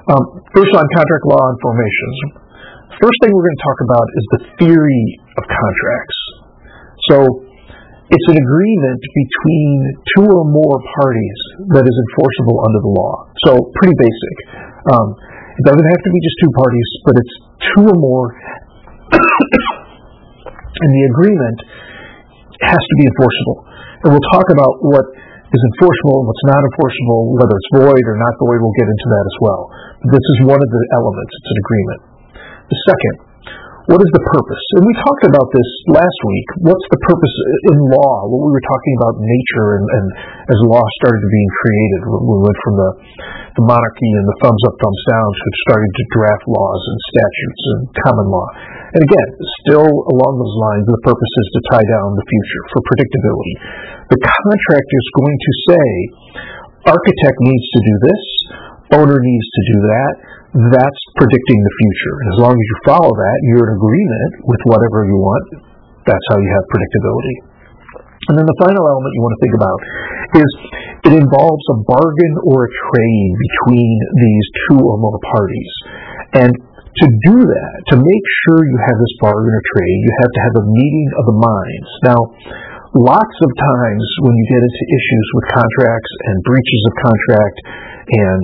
First on contract law and formations. First thing we're going to talk about is the theory of contracts. So it's an agreement between two or more parties that is enforceable under the law. So pretty basic. It doesn't have to be just two parties, but it's two or more. And the agreement has to be enforceable. And we'll talk about what is enforceable and what's not enforceable, whether it's void or not void. We'll get into that as well. This is one of the elements. It's an agreement. The second, what is the purpose? And we talked about this last week. What's the purpose in law? What we were talking about nature and as law started being created. We went from the monarchy and the thumbs up, thumbs down to starting to draft laws and statutes and common law. And again, still along those lines, the purpose is to tie down the future for predictability. The contract is going to say, architect needs to do this, owner needs to do that. That's predicting the future. And as long as you follow that, you're in agreement with whatever you want. That's how you have predictability. And then the final element you want to think about is it involves a bargain or a trade between these two or more parties. And to do that, to make sure you have this bargain or trade, you have to have a meeting of the minds. Now, lots of times when you get into issues with contracts and breaches of contract and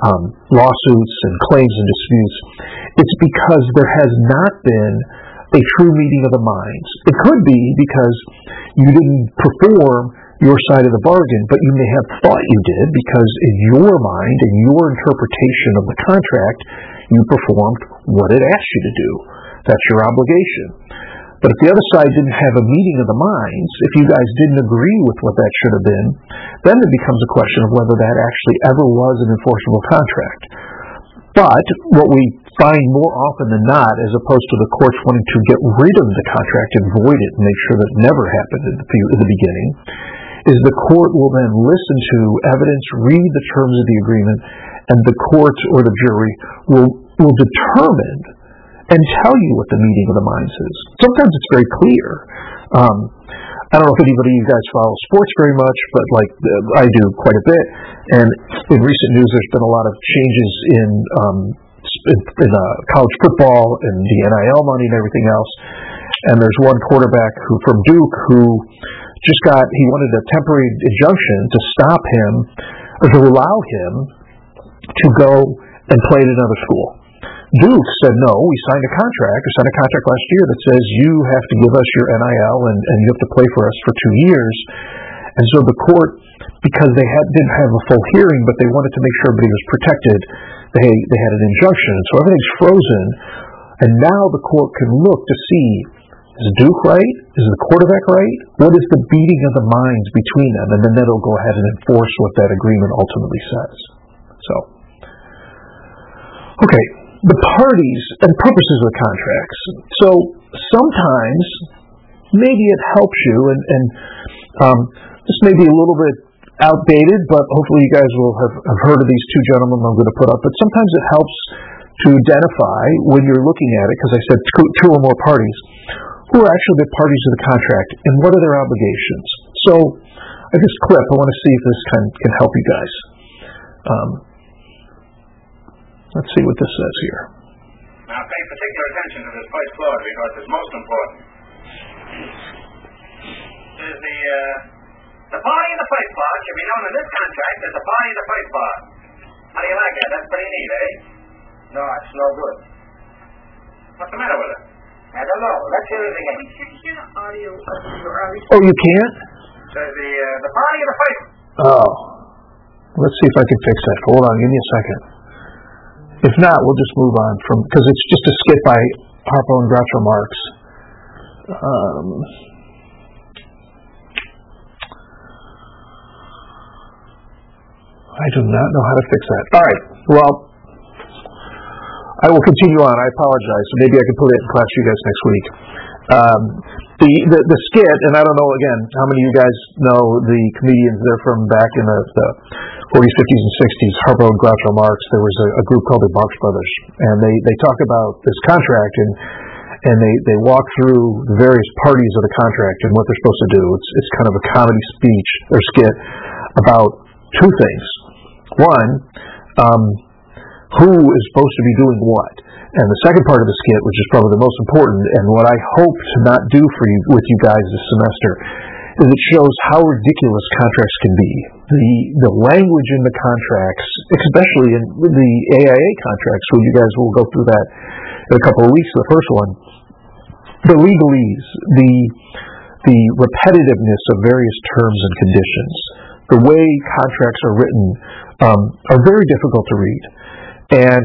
lawsuits and claims and disputes, it's because there has not been a true meeting of the minds. It could be because you didn't perform your side of the bargain, but you may have thought you did because in your mind, in your interpretation of the contract, you performed what it asked you to do. That's your obligation. But if the other side didn't have a meeting of the minds, if you guys didn't agree with what that should have been, then it becomes a question of whether that actually ever was an enforceable contract. But what we find more often than not, as opposed to the courts wanting to get rid of the contract and void it and make sure that it never happened in the beginning, is the court will then listen to evidence, read the terms of the agreement, and the court or the jury will determine and tell you what the meeting of the minds is. Sometimes it's very clear. I don't know if anybody of you guys follow sports very much, but I do quite a bit. And in recent news, there's been a lot of changes in college football and the NIL money and everything else. And there's one quarterback from Duke who he wanted a temporary injunction to stop him or to allow him to go and play at another school. Duke said, no, we signed a contract last year that says you have to give us your NIL and you have to play for us for 2 years. And so the court, because they didn't have a full hearing, but they wanted to make sure everybody was protected, they had an injunction. So everything's frozen. And now the court can look to see, is Duke right? Is the quarterback right? What is the beating of the minds between them? And then that'll go ahead and enforce what that agreement ultimately says. So, okay. The parties and purposes of the contracts. So sometimes maybe it helps you, and this may be a little bit outdated, but hopefully you guys will have heard of these two gentlemen I'm going to put up. But sometimes it helps to identify when you're looking at it, because I said two or more parties, who are actually the parties of the contract and what are their obligations. So this clip, I want to see if this can help you guys. Let's see what this says here. Now pay particular attention to this first clause because it's most important. It is the party in the first part should be known in this contract as the party in the first part. How do you like that? That's pretty neat, eh? No, it's no good. What's the matter with it? I don't know. Let's hear it again. We can't hear the audio of your Oh, you can't? Says the party in the first. Oh. Let's see if I can fix that. Hold on, give me a second. If not, we'll just move on because it's just a skit by Harpo and Groucho Marx. I do not know how to fix that. All right. Well, I will continue on. I apologize. So maybe I can put it in class for you guys next week. The skit, and I don't know, again, how many of you guys know the comedians. They're from back in the 40s, 50s, and 60s, Harpo and Groucho Marx. There was a group called the Marx Brothers, and they talk about this contract, and they walk through the various parties of the contract and what they're supposed to do. It's kind of a comedy speech or skit about two things. One, who is supposed to be doing what. And the second part of the skit, which is probably the most important, and what I hope to not do with you guys this semester, is it shows how ridiculous contracts can be. The language in the contracts, especially in the AIA contracts, when you guys will go through that in a couple of weeks, the first one, the legalese, the repetitiveness of various terms and conditions, the way contracts are written are very difficult to read. And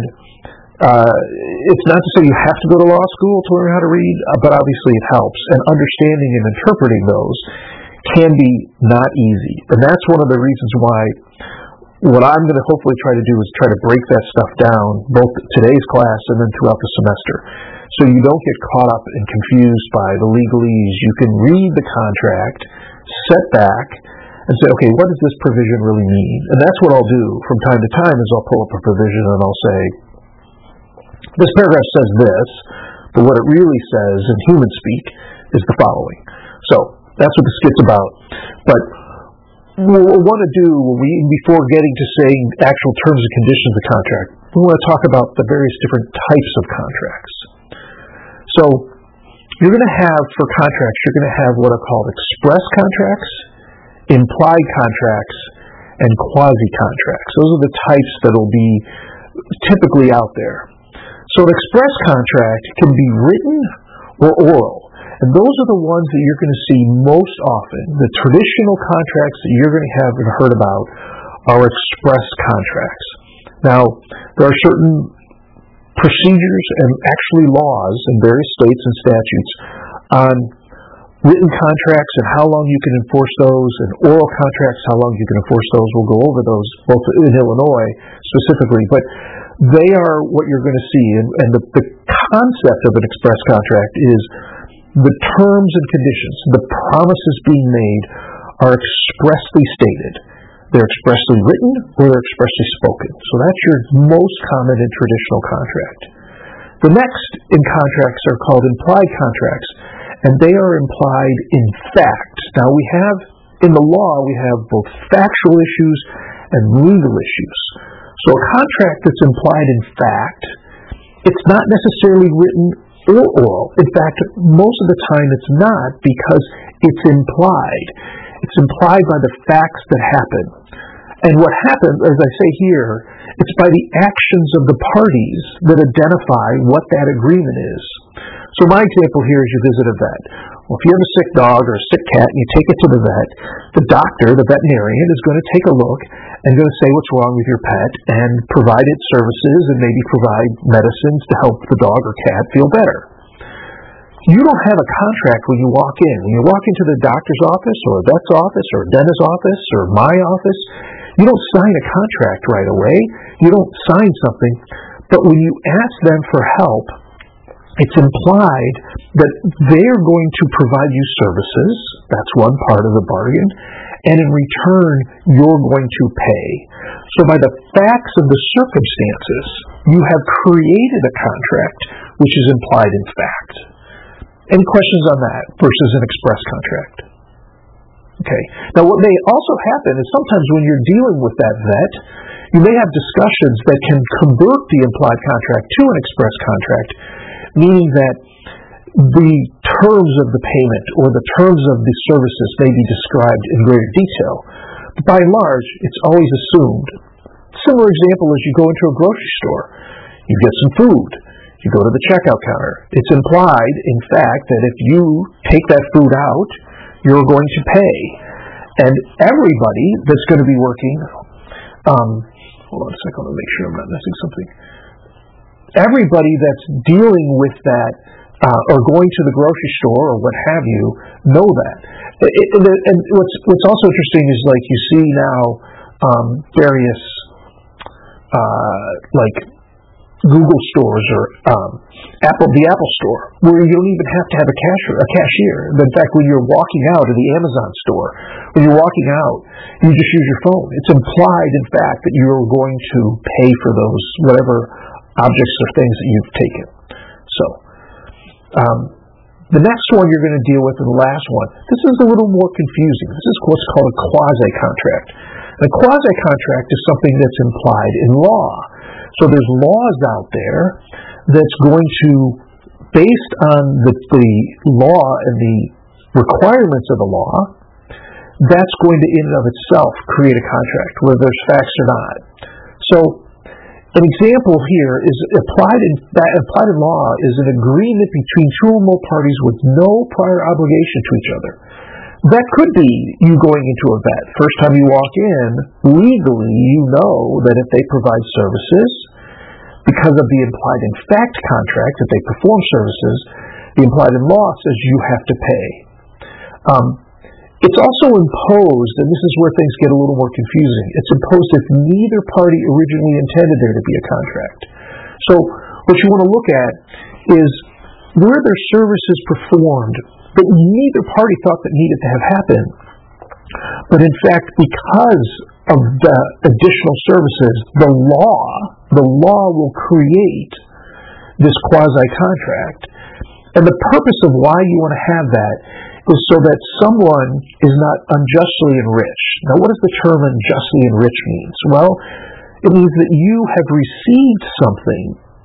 it's not to say you have to go to law school to learn how to read, but obviously it helps. And understanding and interpreting those can be not easy. And that's one of the reasons why what I'm going to hopefully try to do is try to break that stuff down, both today's class and then throughout the semester, so you don't get caught up and confused by the legalese. You can read the contract, set back, and say, okay, what does this provision really mean? And that's what I'll do from time to time is I'll pull up a provision and I'll say, this paragraph says this, but what it really says in human speak is the following. So that's what the skit's about. But what we want to do, before getting to saying actual terms and conditions of the contract, we want to talk about the various different types of contracts. So you're going to have, for contracts, you're going to have what are called express contracts, implied contracts, and quasi-contracts. Those are the types that will be typically out there. So an express contract can be written or oral. And those are the ones that you're going to see most often. The traditional contracts that you're going to have and heard about are express contracts. Now, there are certain procedures and actually laws in various states and statutes on written contracts and how long you can enforce those, and oral contracts, how long you can enforce those. We'll go over those both in Illinois specifically, but they are what you're going to see. And the concept of an express contract is the terms and conditions, the promises being made, are expressly stated. They're expressly written or they're expressly spoken. So that's your most common and traditional contract. The next in contracts are called implied contracts, and they are implied in fact. Now in the law, we have both factual issues and legal issues. So a contract that's implied in fact, it's not necessarily written or oral. In fact, most of the time it's not, because it's implied. It's implied by the facts that happen. And what happens, as I say here, it's by the actions of the parties that identify what that agreement is. So my example here is you visit a vet. Well, if you have a sick dog or a sick cat and you take it to the vet, the doctor, the veterinarian, is going to take a look and going to say what's wrong with your pet and provide it services and maybe provide medicines to help the dog or cat feel better. You don't have a contract when you walk in. When you walk into the doctor's office or a vet's office or a dentist's office or my office, you don't sign a contract right away. You don't sign something. But when you ask them for help, it's implied that they're going to provide you services. That's one part of the bargain. And in return, you're going to pay. So by the facts of the circumstances, you have created a contract which is implied in fact. Any questions on that versus an express contract? Okay. Now what may also happen is sometimes when you're dealing with that vet, you may have discussions that can convert the implied contract to an express contract, meaning that the terms of the payment or the terms of the services may be described in greater detail. But by and large, it's always assumed. Similar example is you go into a grocery store. You get some food. You go to the checkout counter. It's implied, in fact, that if you take that food out, you're going to pay. And everybody that's going to be working, hold on a second, let me make sure I'm not missing something. Everybody that's dealing with that or going to the grocery store or what have you know that. And what's also interesting is like you see now various like Google stores or the Apple Store, where you don't even have to have a cashier. In fact, when you're walking out of the Amazon store, when you're walking out, you just use your phone. It's implied, in fact, that you're going to pay for those whatever objects or things that you've taken. So, the next one you're going to deal with, and the last one, this is a little more confusing. This is what's called a quasi-contract. A quasi-contract is something that's implied in law. So there's laws out there that's going to, based on the law and the requirements of the law, that's going to in and of itself create a contract, whether there's facts or not. So an example here is applied in law is an agreement between two or more parties with no prior obligation to each other. That could be you going into a vet. First time you walk in, legally you know that if they provide services, because of the implied in fact contract that they perform services, the implied in law says you have to pay. It's also imposed, and this is where things get a little more confusing, it's imposed if neither party originally intended there to be a contract. So what you want to look at is were there services performed that neither party thought that needed to have happened, but in fact because of the additional services, the law will create this quasi-contract. And the purpose of why you want to have that is so that someone is not unjustly enriched. Now, what does the term unjustly enriched mean? Well, it means that you have received something,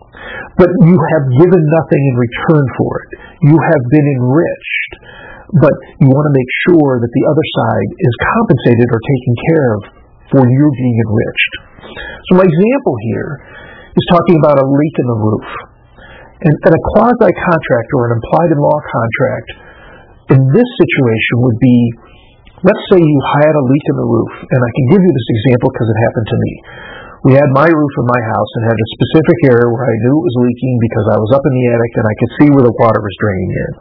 but you have given nothing in return for it. You have been enriched, but you want to make sure that the other side is compensated or taken care of for your being enriched. So my example here is talking about a leak in the roof. And a quasi-contract or an implied-in-law contract in this situation would be, let's say you had a leak in the roof, and I can give you this example because it happened to me. We had my roof in my house and had a specific area where I knew it was leaking because I was up in the attic and I could see where the water was draining in.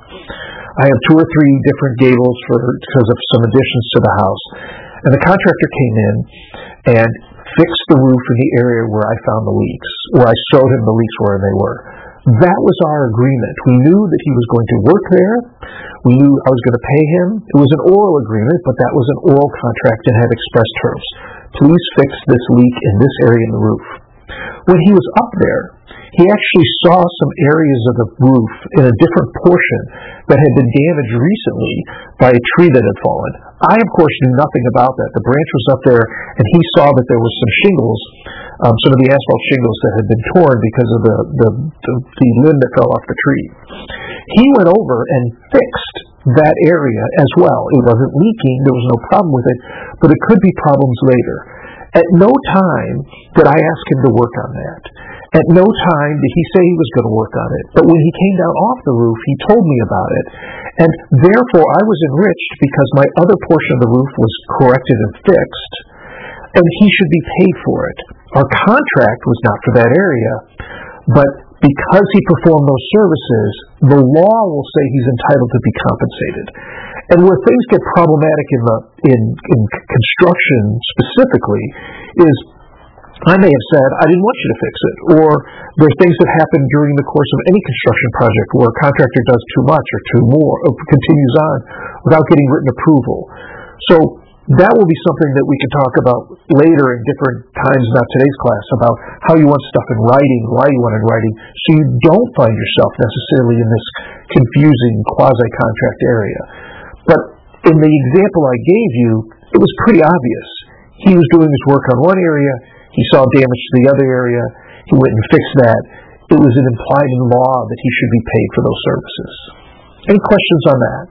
I have 2 or 3 different gables because of some additions to the house. And the contractor came in and fixed the roof in the area where I found the leaks, where I showed him the leaks where they were. That was our agreement. We knew that he was going to work there. We knew I was going to pay him. It was an oral agreement, but that was an oral contract and had express terms. Please fix this leak in this area in the roof. When he was up there, he actually saw some areas of the roof in a different portion that had been damaged recently by a tree that had fallen. I, of course, knew nothing about that. The branch was up there, and he saw that there was some shingles, some of the asphalt shingles that had been torn because of the limb that fell off the tree. He went over and fixed that area as well. It wasn't leaking. There was no problem with it, but it could be problems later. At no time did I ask him to work on that. At no time did he say he was going to work on it. But when he came down off the roof, he told me about it. And therefore, I was enriched because my other portion of the roof was corrected and fixed, and he should be paid for it. Our contract was not for that area, but because he performed those services, the law will say he's entitled to be compensated. And where things get problematic in construction specifically is I may have said, I didn't want you to fix it, or there are things that happen during the course of any construction project where a contractor does too much or too more, or continues on without getting written approval. So that will be something that we can talk about later in different times, not today's class, about how you want stuff in writing, why you want it in writing, so you don't find yourself necessarily in this confusing quasi-contract area. But in the example I gave you, it was pretty obvious. He was doing his work on one area, he saw damage to the other area, he went and fixed that. It was an implied in law that he should be paid for those services. Any questions on that?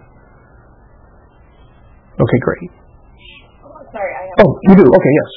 Okay, great. Sorry, I have. Oh, you do? Okay, yes.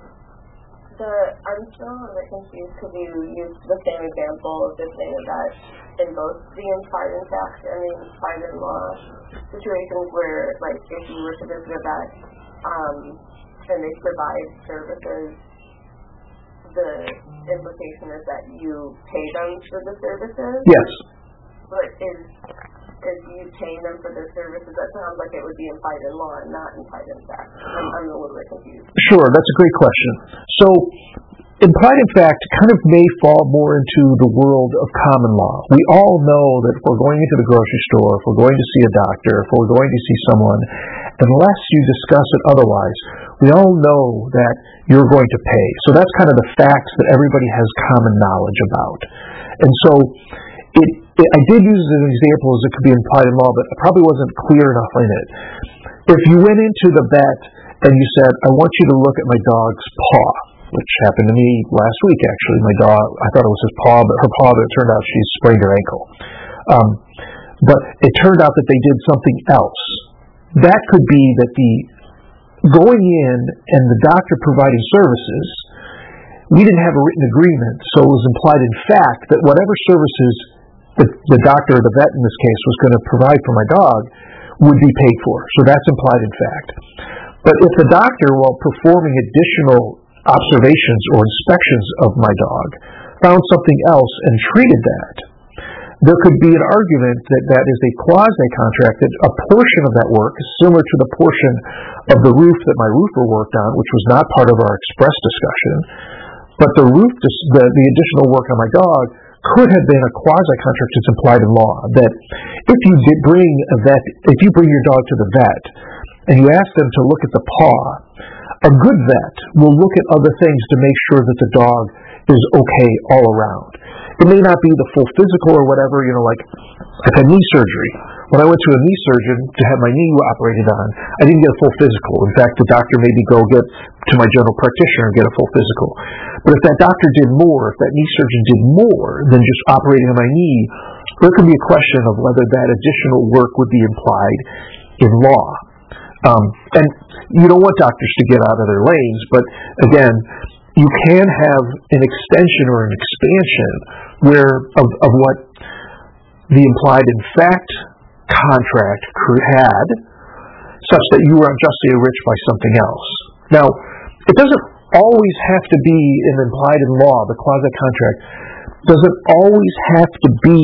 I'm still a bit confused because you used the same example of this thing that in both the implied in fact and the implied in law situations where, like, if you were to visit a vet and they provide services, the implication is that you pay them for the services? Yes. But is you paying them for their services, that sounds like it would be implied in law and not implied in fact. I'm a little bit confused. Sure, that's a great question. So, implied in fact kind of may fall more into the world of common law. We all know that if we're going into the grocery store, if we're going to see a doctor, if we're going to see someone, unless you discuss it otherwise, we all know that you're going to pay. So that's kind of the facts that everybody has common knowledge about. And so I did use it as an example as it could be implied in law, but it probably wasn't clear enough in it. If you went into the vet and you said, I want you to look at my dog's paw, which happened to me last week, actually. My dog, I thought it was her paw, but it turned out she sprained her ankle. But it turned out that they did something else. That could be that the going in and the doctor providing services, we didn't have a written agreement, so it was implied in fact that whatever services the doctor or the vet in this case was going to provide for my dog would be paid for. So that's implied in fact. But if the doctor, while performing additional observations or inspections of my dog, found something else and treated that, there could be an argument that that is a quasi-contract, that a portion of that work is similar to the portion of the roof that my roofer worked on, which was not part of our express discussion, but the the additional work on my dog could have been a quasi-contract that's implied in law, that if you bring your dog to the vet, and you ask them to look at the paw, a good vet will look at other things to make sure that the dog is okay all around. It may not be the full physical or whatever, like I've had knee surgery. When I went to a knee surgeon to have my knee operated on, I didn't get a full physical. In fact, the doctor made me go get to my general practitioner and get a full physical. But if that doctor did more, if that knee surgeon did more than just operating on my knee, there could be a question of whether that additional work would be implied in law. And you don't want doctors to get out of their lanes, but again, you can have an extension or an expansion of what the implied in fact contract had, such that you were unjustly enriched by something else. Now, it doesn't always have to be an implied in law. The quasi-contract doesn't always have to be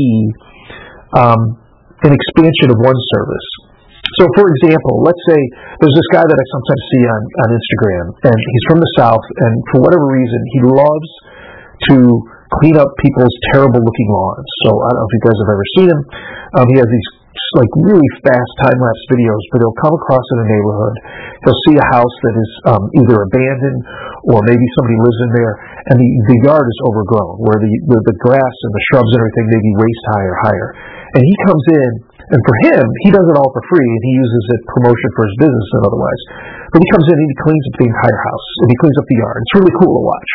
an expansion of one service. So, for example, let's say there's this guy that I sometimes see on Instagram, and he's from the South, and for whatever reason, he loves to clean up people's terrible-looking lawns. So, I don't know if you guys have ever seen him. He has these really fast time-lapse videos, but he'll come across in a neighborhood. He'll see a house that is either abandoned or maybe somebody lives in there, and the yard is overgrown, where the grass and the shrubs and everything may be waist high or higher. And he comes in, and for him, he does it all for free, and he uses it promotion for his business and otherwise. But he comes in and he cleans up the entire house, and he cleans up the yard. It's really cool to watch.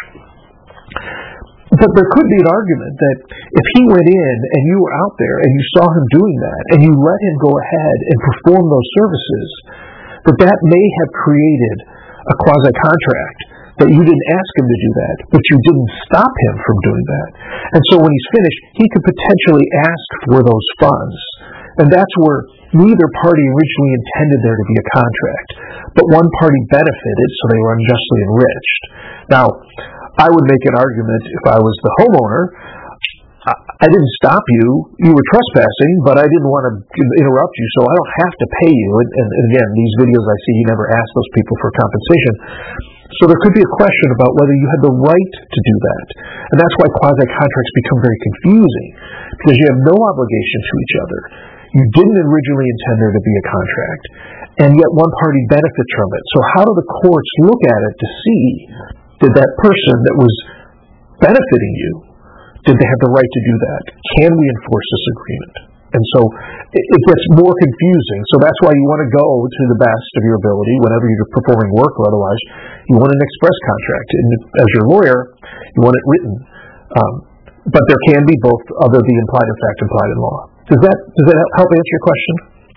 But there could be an argument that if he went in and you were out there and you saw him doing that, and you let him go ahead and perform those services, that may have created a quasi-contract, that you didn't ask him to do that, but you didn't stop him from doing that. And so when he's finished, he could potentially ask for those funds. And that's where neither party originally intended there to be a contract, but one party benefited, so they were unjustly enriched. Now, I would make an argument if I was the homeowner. I didn't stop you. You were trespassing, but I didn't want to interrupt you, so I don't have to pay you. And again, these videos I see, you never ask those people for compensation. So there could be a question about whether you had the right to do that. And that's why quasi-contracts become very confusing, because you have no obligation to each other. You didn't originally intend there to be a contract, and yet one party benefits from it. So how do the courts look at it to see, did that person that was benefiting you, did they have the right to do that? Can we enforce this agreement? And so it gets more confusing. So that's why you want to go to the best of your ability whenever you're performing work or otherwise. You want an express contract. And as your lawyer, you want it written. But there can be both other the implied in fact, implied in law. Does that help answer your question?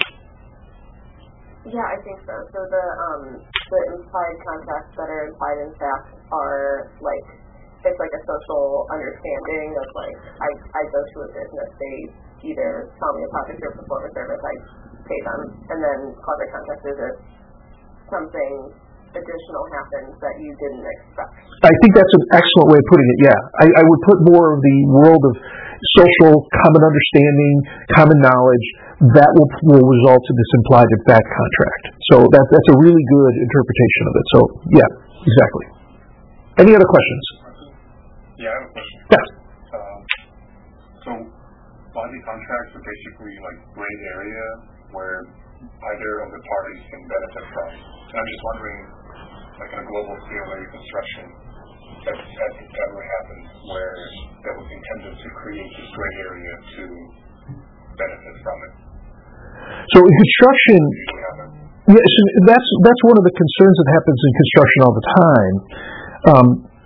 Yeah, I think so. So the implied contracts that are implied in fact are like, it's like a social understanding of like, I go to a business, they either tell me a project or perform a service, I pay them, and then quasi-contract is if something additional happens that you didn't expect. I think that's an excellent way of putting it, yeah. I would put more of the world of social, common understanding, common knowledge, that will result in this implied in fact contract. So that's a really good interpretation of it. So, yeah, exactly. Any other questions? Yeah, I have a question. Yes. So, quasi-contracts are basically like gray area where either of the parties can benefit from. And I'm just wondering, like on a global scale, maybe construction, has it ever happened where that was intended to create this gray area to benefit from it? So in construction, yes, that's one of the concerns that happens in construction all the time.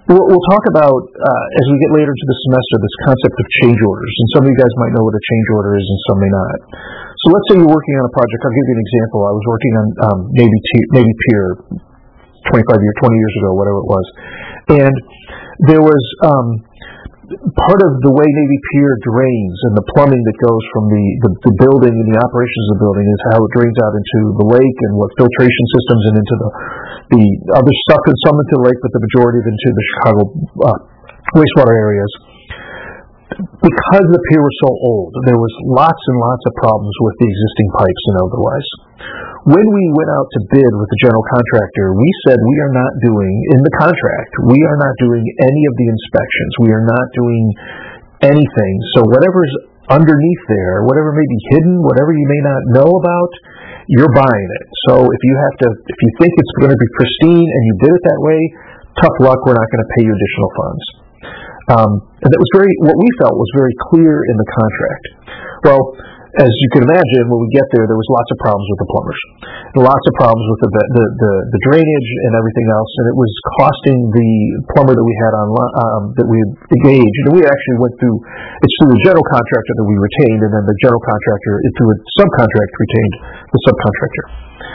We'll talk about, as we get later into the semester, this concept of change orders. And some of you guys might know what a change order is and some may not. So let's say you're working on a project. I'll give you an example. I was working on Navy Pier 20 years ago, whatever it was. And there was part of the way Navy Pier drains and the plumbing that goes from the building and the operations of the building is how it drains out into the lake and what filtration systems and into the other stuff, and some into the lake, but the majority of it into the Chicago wastewater areas. Because the pier was so old, there was lots and lots of problems with the existing pipes and otherwise. When we went out to bid with the general contractor, we said we are not doing, in the contract, we are not doing any of the inspections. We are not doing anything. So whatever's underneath there, whatever may be hidden, whatever you may not know about, you're buying it. So if you think it's going to be pristine and you did it that way, tough luck, we're not going to pay you additional funds. And that was what we felt was very clear in the contract. Well, as you can imagine, when we get there was lots of problems with the plumbers, and lots of problems with the drainage and everything else, and it was costing the plumber that we had that we had engaged. And we actually went through the general contractor that we retained, and then the general contractor through a subcontract retained the subcontractor.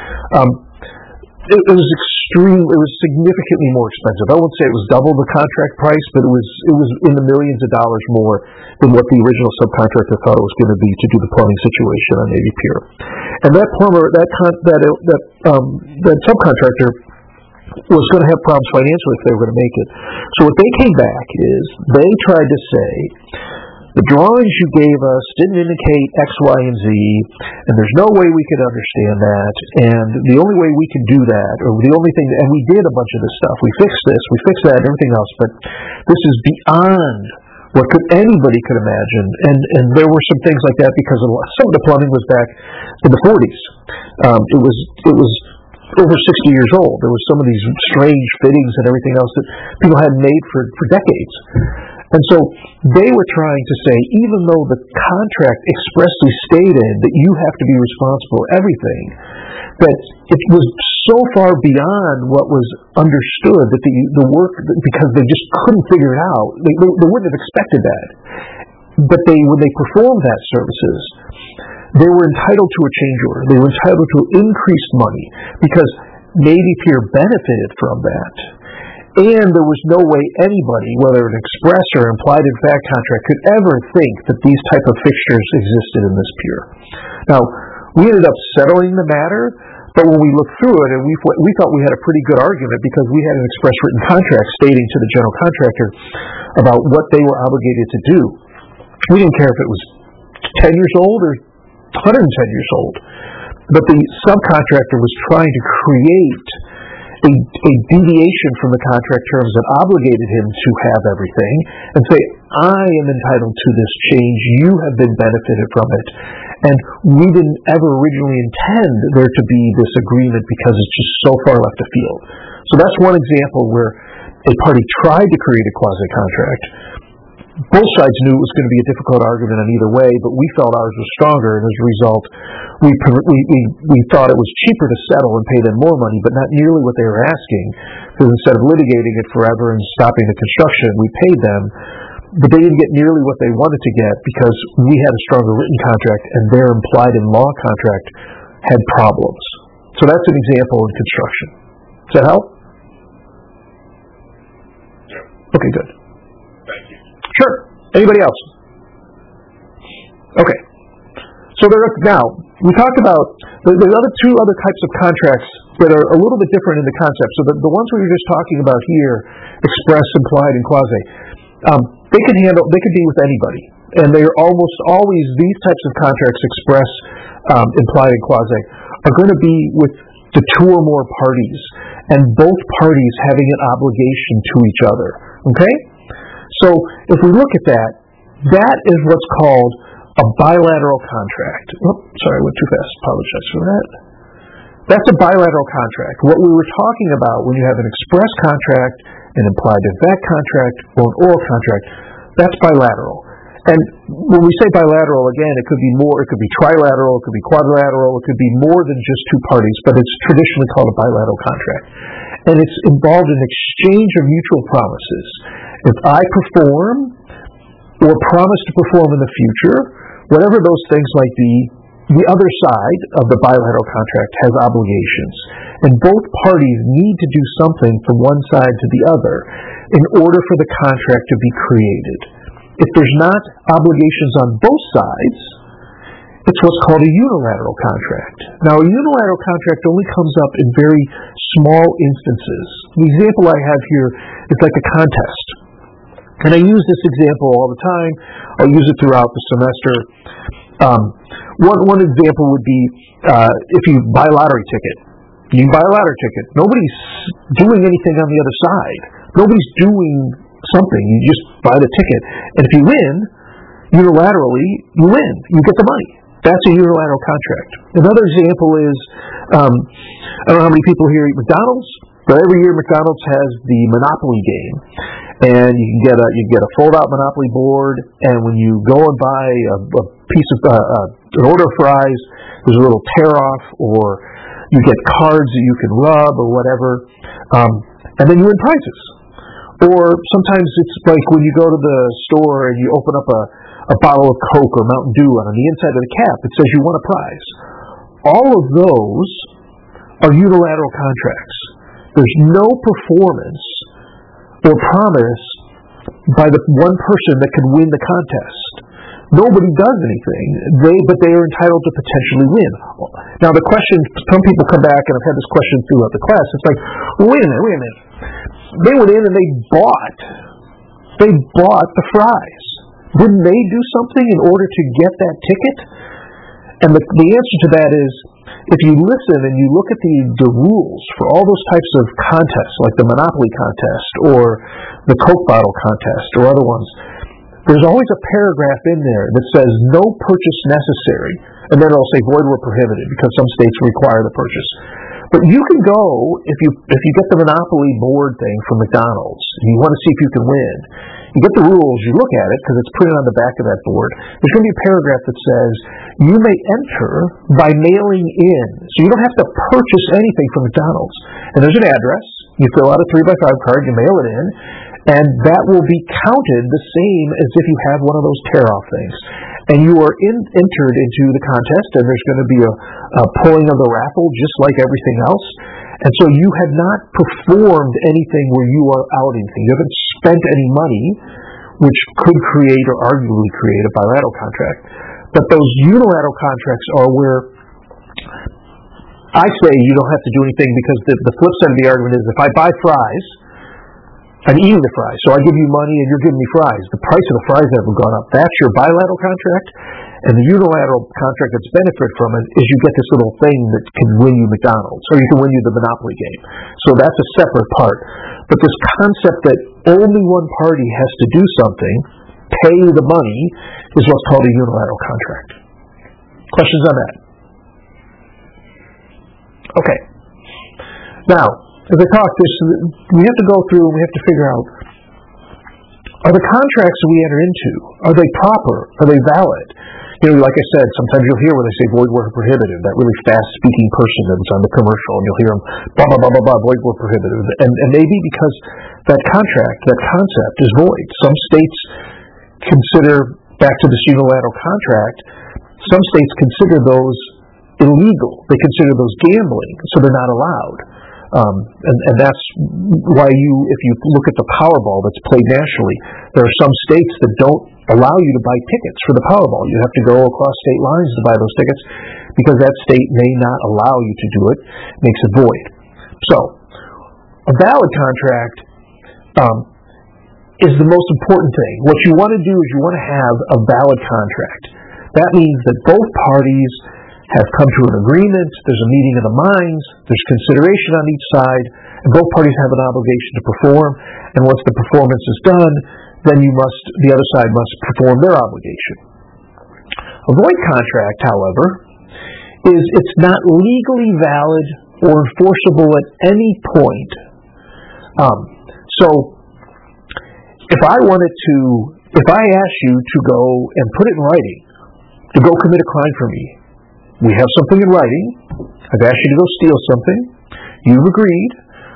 It was significantly more expensive. I wouldn't say it was double the contract price, but it was in the millions of dollars more than what the original subcontractor thought it was going to be to do the plumbing situation on Navy Pier. And that plumber, that subcontractor was going to have problems financially if they were going to make it. So what they came back is they tried to say, the drawings you gave us didn't indicate X, Y, and Z, and there's no way we could understand that, and the only way we can do that, or the only thing, and we did a bunch of this stuff. We fixed this, we fixed that, and everything else, but this is beyond what anybody could imagine. And there were some things like that because some of the plumbing was back in the 40s. It was over 60 years old. There was some of these strange fittings and everything else that people hadn't made for decades. And so they were trying to say, even though the contract expressly stated that you have to be responsible for everything, that it was so far beyond what was understood that the work, because they just couldn't figure it out, they wouldn't have expected that. But when they performed that services, they were entitled to a change order. They were entitled to increased money because Navy Pier benefited from that. And there was no way anybody, whether an express or implied in fact contract, could ever think that these type of fixtures existed in this pier. Now, we ended up settling the matter, but when we looked through it, and we thought we had a pretty good argument because we had an express written contract stating to the general contractor about what they were obligated to do. We didn't care if it was 10 years old or 110 years old. But the subcontractor was trying to create a deviation from the contract terms that obligated him to have everything and say, I am entitled to this change, you have been benefited from it. And we didn't ever originally intend there to be this agreement because it's just so far left afield. So that's one example where a party tried to create a quasi-contract. Both sides knew it was going to be a difficult argument on either way, but we felt ours was stronger, and as a result, we thought it was cheaper to settle and pay them more money, but not nearly what they were asking, because instead of litigating it forever and stopping the construction, we paid them, but they didn't get nearly what they wanted to get because we had a stronger written contract, and their implied in law contract had problems. So that's an example in construction. Does that help? Yeah. Okay, good. Thank you. Sure. Anybody else? Okay. So now, we talked about the two other types of contracts that are a little bit different in the concept. So the ones we were just talking about here, express, implied, and quasi, they could be with anybody. And they are almost always, these types of contracts, express, implied, and quasi, are going to be with the two or more parties, and both parties having an obligation to each other. Okay? So if we look at that, that is what's called a bilateral contract. Oh, sorry, I went too fast. Apologize for that. That's a bilateral contract. What we were talking about when you have an express contract, an implied in fact contract, or an oral contract, that's bilateral. And when we say bilateral, again, it could be more, it could be trilateral, it could be quadrilateral, it could be more than just two parties, but it's traditionally called a bilateral contract. and it's involved in exchange of mutual promises. If I perform or promise to perform in the future, whatever those things might be, the other side of the bilateral contract has obligations, and both parties need to do something from one side to the other in order for the contract to be created. If there's not obligations on both sides, it's what's called a unilateral contract. Now, a unilateral contract only comes up in very small instances. The example I have here is like a contest. And I use this example all the time. I'll use it throughout the semester. One example would be if you buy a lottery ticket. You buy a lottery ticket. Nobody's doing anything on the other side. Nobody's doing something. You just buy the ticket. And if you win, unilaterally, you win. You get the money. That's a unilateral contract. Another example is, I don't know how many people here eat McDonald's, but every year McDonald's has the Monopoly game. And you can get a fold-out Monopoly board, and when you go and buy a piece of an order of fries, there's a little tear-off, or you get cards that you can rub or whatever, and then you win prizes. Or sometimes it's like when you go to the store and you open up a bottle of Coke or Mountain Dew, and on the inside of the cap it says you won a prize. All of those are unilateral contracts. There's no performance or promise by the one person that can win the contest. Nobody does anything, but they are entitled to potentially win. Now the question, some people come back, and I've had this question throughout the class, it's like, well, wait a minute. They went in and they bought the fries. Didn't they do something in order to get that ticket? And the answer to that is, if you listen and you look at the rules for all those types of contests, like the Monopoly contest or the Coke bottle contest or other ones, there's always a paragraph in there that says no purchase necessary, and then it'll say void where prohibited, because some states require the purchase. But you can go, if you get the Monopoly board thing from McDonald's, and you want to see if you can win, you get the rules, you look at it, because it's printed on the back of that board. There's going to be a paragraph that says, you may enter by mailing in. So you don't have to purchase anything from McDonald's. And there's an address. You fill out a 3x5 card, you mail it in, and that will be counted the same as if you have one of those tear-off things. And you are entered into the contest, and there's going to be a pulling of the raffle just like everything else. And so you have not performed anything where you are out anything. You haven't spent any money, which could create or arguably create a bilateral contract. But those unilateral contracts are where I say you don't have to do anything, because the flip side of the argument is, if I buy fries, I'm eating the fries, so I give you money and you're giving me fries. The price of the fries haven't gone up. That's your bilateral contract. And the unilateral contract that's benefit from it is you get this little thing that can win you McDonald's, or you can win you the Monopoly game. So that's a separate part. But this concept that only one party has to do something, pay the money, is what's called a unilateral contract. Questions on that? Okay. Now, as I talk, we have to go through and we have to figure out, are the contracts that we enter into, are they proper? Are they valid? You know, like I said, sometimes you'll hear where they say void where prohibited, that really fast-speaking person that's on the commercial, and you'll hear them, blah, blah, blah, blah, blah, void where prohibited. And maybe because that contract, that concept is void. Some states consider, back to this unilateral contract, some states consider those illegal. They consider those gambling, so they're not allowed. And that's why if you look at the Powerball that's played nationally, there are some states that don't allow you to buy tickets for the Powerball. You have to go across state lines to buy those tickets, because that state may not allow you to do it. It makes it void. So, a valid contract is the most important thing. What you want to do is you want to have a valid contract. That means that both parties have come to an agreement, there's a meeting of the minds, there's consideration on each side, and both parties have an obligation to perform, and once the performance is done, then the other side must perform their obligation. A void contract, however, is it's not legally valid or enforceable at any point. So, if I asked you to go and put it in writing, to go commit a crime for me, we have something in writing, I've asked you to go steal something, you've agreed,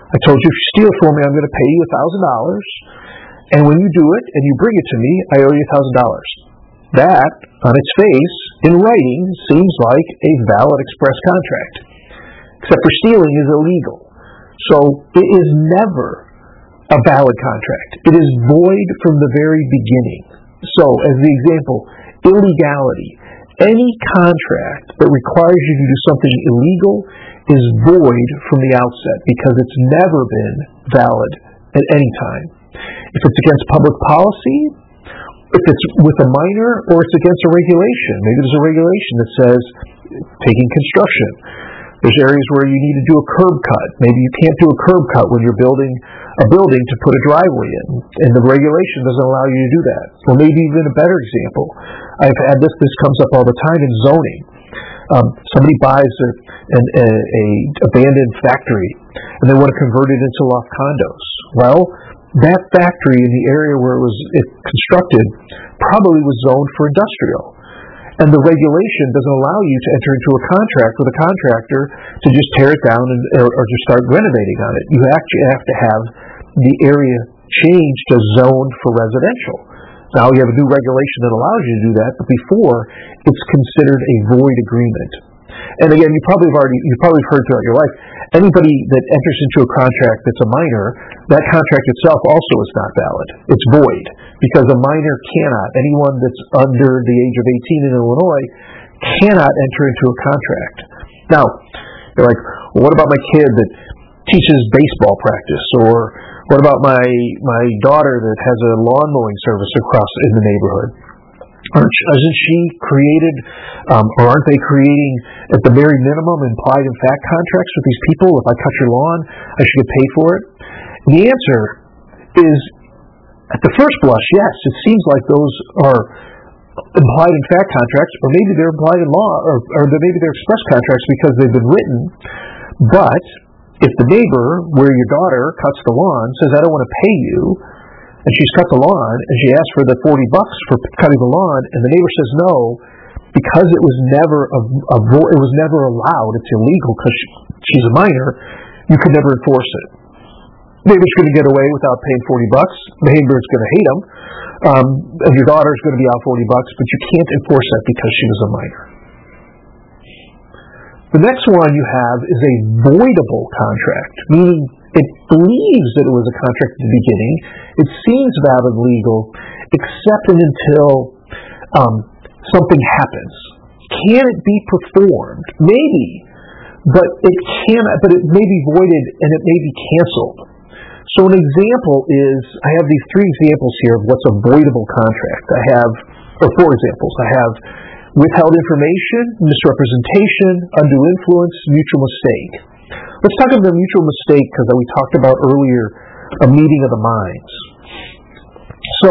I told you if you steal for me, I'm going to pay you $1,000, and when you do it and you bring it to me, I owe you $1,000. That, on its face, in writing, seems like a valid express contract. Except for stealing is illegal. So it is never a valid contract. It is void from the very beginning. So, as the example, illegality. Any contract that requires you to do something illegal is void from the outset because it's never been valid at any time. If it's against public policy, if it's with a minor, or it's against a regulation. Maybe there's a regulation that says taking construction. There's areas where you need to do a curb cut. Maybe you can't do a curb cut when you're building a building to put a driveway in, and the regulation doesn't allow you to do that. Or maybe even a better example. I've had this comes up all the time in zoning. Somebody buys a abandoned factory, and they want to convert it into loft condos. Well, that factory in the area where it was constructed probably was zoned for industrial. And the regulation doesn't allow you to enter into a contract with a contractor to just tear it down or just start renovating on it. You actually have to have the area changed to zoned for residential. Now you have a new regulation that allows you to do that, but before it's considered a void agreement. And again, you've probably heard throughout your life, anybody that enters into a contract that's a minor, that contract itself also is not valid. It's void, because a minor cannot, anyone that's under the age of 18 in Illinois, cannot enter into a contract. Now, you're like, well, what about my kid that teaches baseball practice? Or what about my daughter that has a lawn mowing service across in the neighborhood? Isn't she created, or aren't they creating, at the very minimum, implied in fact contracts with these people? If I cut your lawn, I should get paid for it? And the answer is, at the first blush, yes, it seems like those are implied in fact contracts, or maybe they're implied in law, or maybe they're express contracts because they've been written. But if the neighbor, where your daughter cuts the lawn, says, I don't want to pay you, and she's cut the lawn, and she asks for the $40 for cutting the lawn, and the neighbor says no, because it was never allowed, it's illegal because she's a minor, you could never enforce it. The neighbor's going to get away without paying $40. The neighbor's going to hate him, and your daughter's going to be out $40, but you can't enforce that because she was a minor. The next one you have is a voidable contract, meaning it believes that it was a contract at the beginning. It seems valid legal, except and until something happens. Can it be performed? Maybe, but it cannot. But it may be voided and it may be canceled. So an example is, I have these 3 examples here of what's a voidable contract. I have, or 4 examples. I have withheld information, misrepresentation, undue influence, mutual mistake. Let's talk about the mutual mistake, because we talked about earlier a meeting of the minds. So,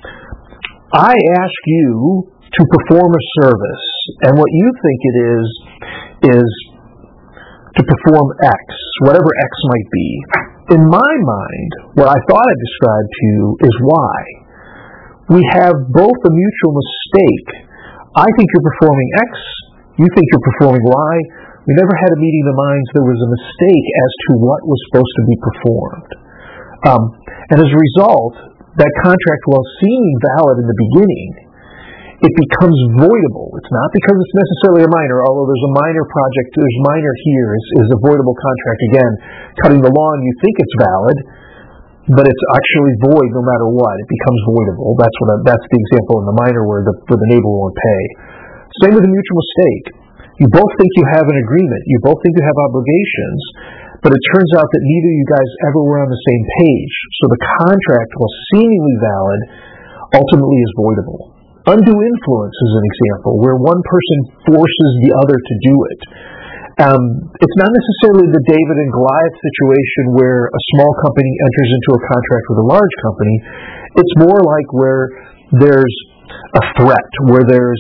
I ask you to perform a service, and what you think it is to perform X, whatever X might be. In my mind, what I thought I described to you is Y. We have both a mutual mistake. I think you're performing X, you think you're performing Y. We never had a meeting of the minds. There was a mistake as to what was supposed to be performed. And as a result, that contract, while seeming valid in the beginning, it becomes voidable. It's not because it's necessarily a minor, although there's a minor project, there's minor here is a voidable contract. Again, cutting the lawn, you think it's valid, but it's actually void no matter what. It becomes voidable. That's the example in the minor where the neighbor won't pay. Same with the mutual mistake. You both think you have an agreement. You both think you have obligations, but it turns out that neither of you guys ever were on the same page. So the contract, while seemingly valid, ultimately is voidable. Undue influence is an example where one person forces the other to do it. It's not necessarily the David and Goliath situation where a small company enters into a contract with a large company. It's more like where there's a threat, where there's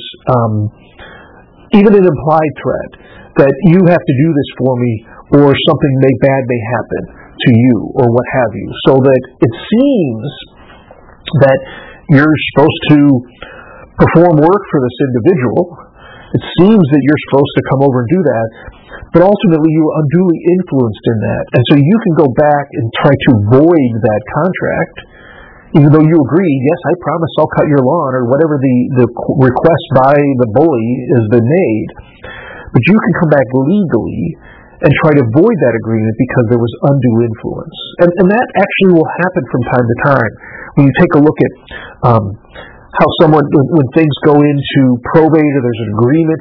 even an implied threat that you have to do this for me, or something bad may happen to you, or what have you. So that it seems that you're supposed to perform work for this individual, It seems that you're supposed to come over and do that, but ultimately you were unduly influenced in that. And so you can go back and try to void that contract, even though you agree, yes, I promise I'll cut your lawn, or whatever the request by the bully has been made. But you can come back legally and try to void that agreement because there was undue influence. And that actually will happen from time to time. When you take a look at how someone, when things go into probate, or there's an agreement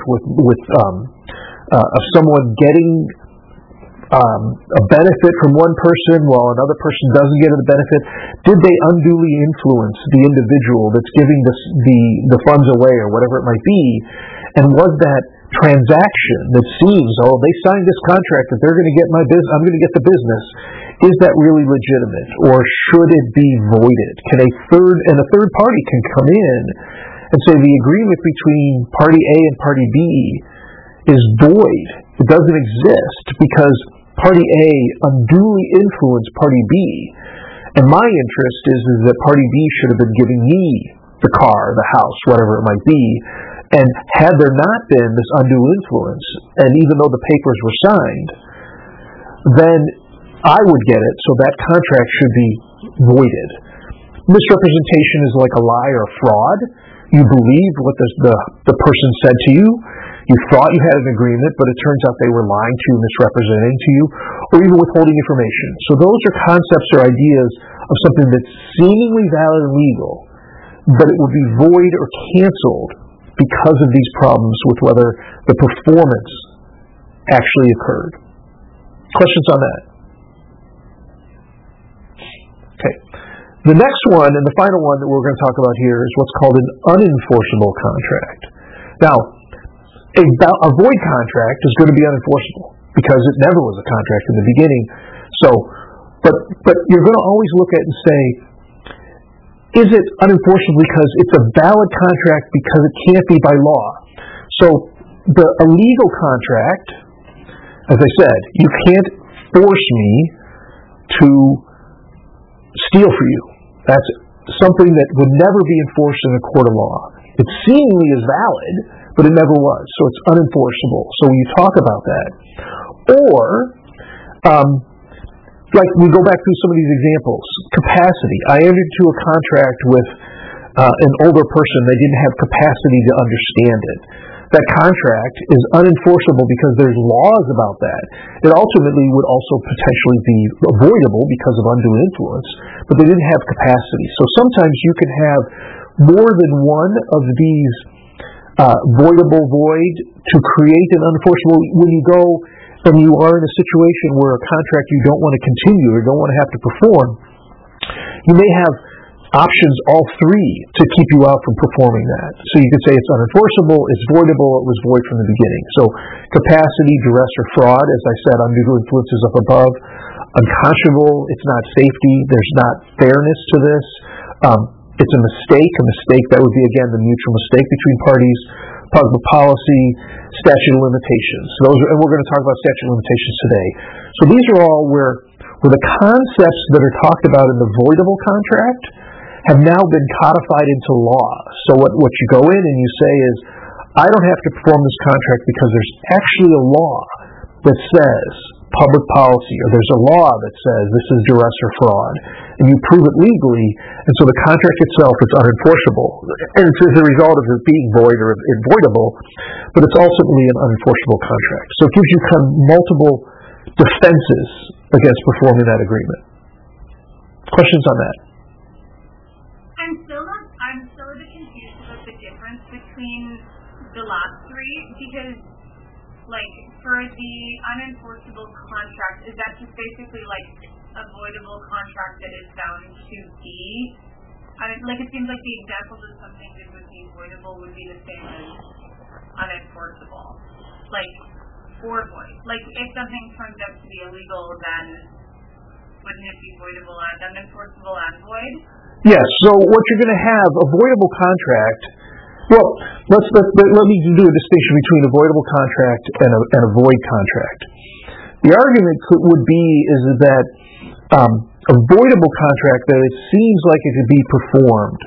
of someone getting a benefit from one person while another person doesn't get the benefit, did they unduly influence the individual that's giving the funds away, or whatever it might be? And was that transaction that seems, they signed this contract that they're going to get my business, I'm going to get the business, is that really legitimate, or should it be voided? Can a third party can come in and say the agreement between party A and party B is void. It doesn't exist because party A unduly influenced party B, and my interest is that party B should have been giving me the car, the house, whatever it might be. And had there not been this undue influence, and even though the papers were signed, then I would get it, so that contract should be voided. Misrepresentation is like a lie or fraud. You believed what the person said to you. You thought you had an agreement, but it turns out they were lying to you, misrepresenting to you, or even withholding information. So those are concepts or ideas of something that's seemingly valid and legal, but it would be void or canceled because of these problems with whether the performance actually occurred. Questions on that? Okay. The next one, and the final one that we're going to talk about here, is what's called an unenforceable contract. Now, a void contract is going to be unenforceable because it never was a contract in the beginning. So, but you're going to always look at it and say, is it unenforceable because it's a valid contract because it can't be by law? So a legal contract, as I said, you can't force me to steal for you. That's something that would never be enforced in a court of law. It seemingly is valid, but it never was. So it's unenforceable. So when you talk about that, or like we go back through some of these examples, capacity. I entered into a contract with an older person. They didn't have capacity to understand it. That contract is unenforceable because there's laws about that. It ultimately would also potentially be avoidable because of undue influence, but they didn't have capacity. So sometimes you can have more than one of these voidable void to create an unenforceable. When you go and you are in a situation where a contract you don't want to continue or don't want to have to perform, you may have options, all three, to keep you out from performing that. So you could say it's unenforceable, it's voidable, it was void from the beginning. So capacity, duress, or fraud, as I said, undue influence is up above. Unconscionable, it's not safety, there's not fairness to this. It's a mistake, that would be, again, the mutual mistake between parties. Public policy, statute of limitations. And we're going to talk about statute of limitations today. So these are all where the concepts that are talked about in the voidable contract have now been codified into law. So what you go in and you say is, I don't have to perform this contract because there's actually a law that says public policy, or there's a law that says this is duress or fraud, and you prove it legally, and so the contract itself is unenforceable. And it's as a result of it being void or voidable, but it's ultimately an unenforceable contract. So it gives you kind of multiple defenses against performing that agreement. Questions on that? I'm still a bit confused about the difference between the last three, because, like, for the unenforceable contract, is that just basically like a voidable contract that is found to be? Like, it seems like the examples of something that would be voidable would be the same as unenforceable. Like, or void. Like, if something turns out to be illegal, then wouldn't it be voidable and unenforceable and void? Yes, so what you're going to have, a voidable contract, well, let me do a distinction between a voidable contract and a void contract. The argument would be is that a voidable contract, that it seems like it could be performed,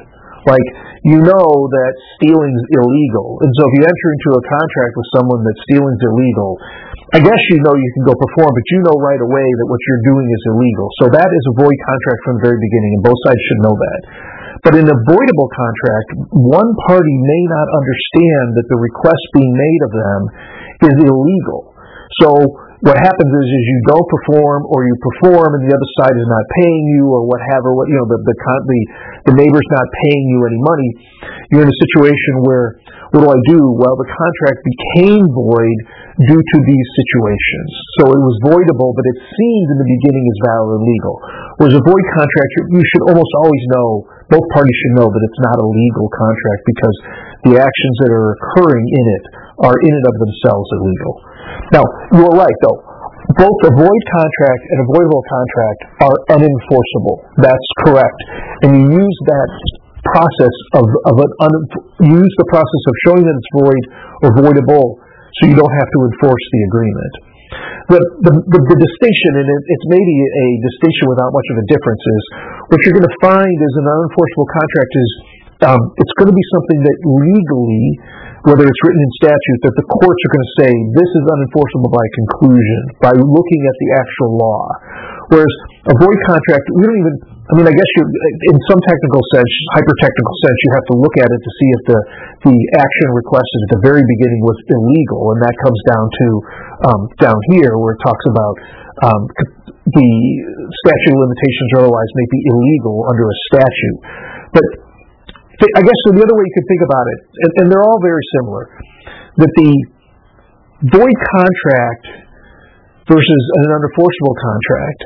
Like, you know that stealing's illegal, and so if you enter into a contract with someone that stealing's illegal, I guess you know you can go perform, but you know right away that what you're doing is illegal. So that is a void contract from the very beginning, and both sides should know that. But in a voidable contract, one party may not understand that the request being made of them is illegal. So what happens is you don't perform, or you perform and the other side is not paying you, or whatever. The neighbor's not paying you any money. You're in a situation where, what do I do? Well, the contract became void due to these situations. So it was voidable, but it seemed in the beginning as valid and legal. Whereas a void contract, you should almost always know, both parties should know that it's not a legal contract because the actions that are occurring in it are in and of themselves illegal. Now, you're right, though. Both a void contract and a voidable contract are unenforceable. That's correct. And you use that process use the process of showing that it's void or voidable, so you don't have to enforce the agreement. The distinction, and it's maybe a distinction without much of a difference, is what you're going to find is an unenforceable contract is it's going to be something that legally, whether it's written in statute, that the courts are going to say this is unenforceable by conclusion, by looking at the actual law. Whereas a void contract, I guess in some technical sense, hyper-technical sense, you have to look at it to see if the action requested at the very beginning was illegal, and that comes down to down here where it talks about the statute of limitations or otherwise may be illegal under a statute. But I guess the other way you could think about it, and they're all very similar, that the void contract versus an unenforceable contract,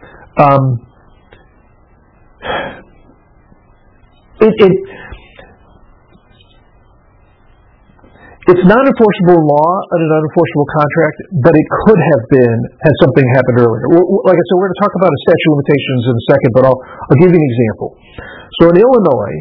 it's not enforceable in law in an unenforceable contract, but it could have been had something happened earlier. Like I said, we're going to talk about a statute of limitations in a second, but I'll give you an example. So in Illinois,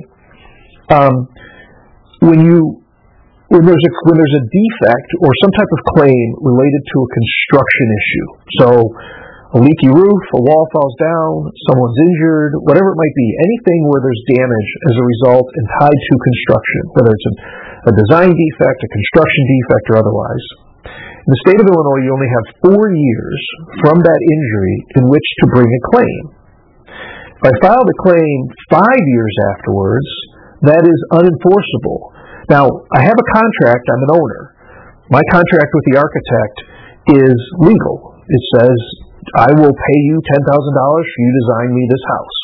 when there's a defect or some type of claim related to a construction issue, so a leaky roof, a wall falls down, someone's injured, whatever it might be, anything where there's damage as a result and tied to construction, whether it's a design defect, a construction defect, or otherwise. In the state of Illinois, you only have 4 years from that injury in which to bring a claim. If I filed a claim 5 years afterwards, that is unenforceable. Now, I have a contract, I'm an owner. My contract with the architect is legal. It says, I will pay you $10,000 for you to design me this house.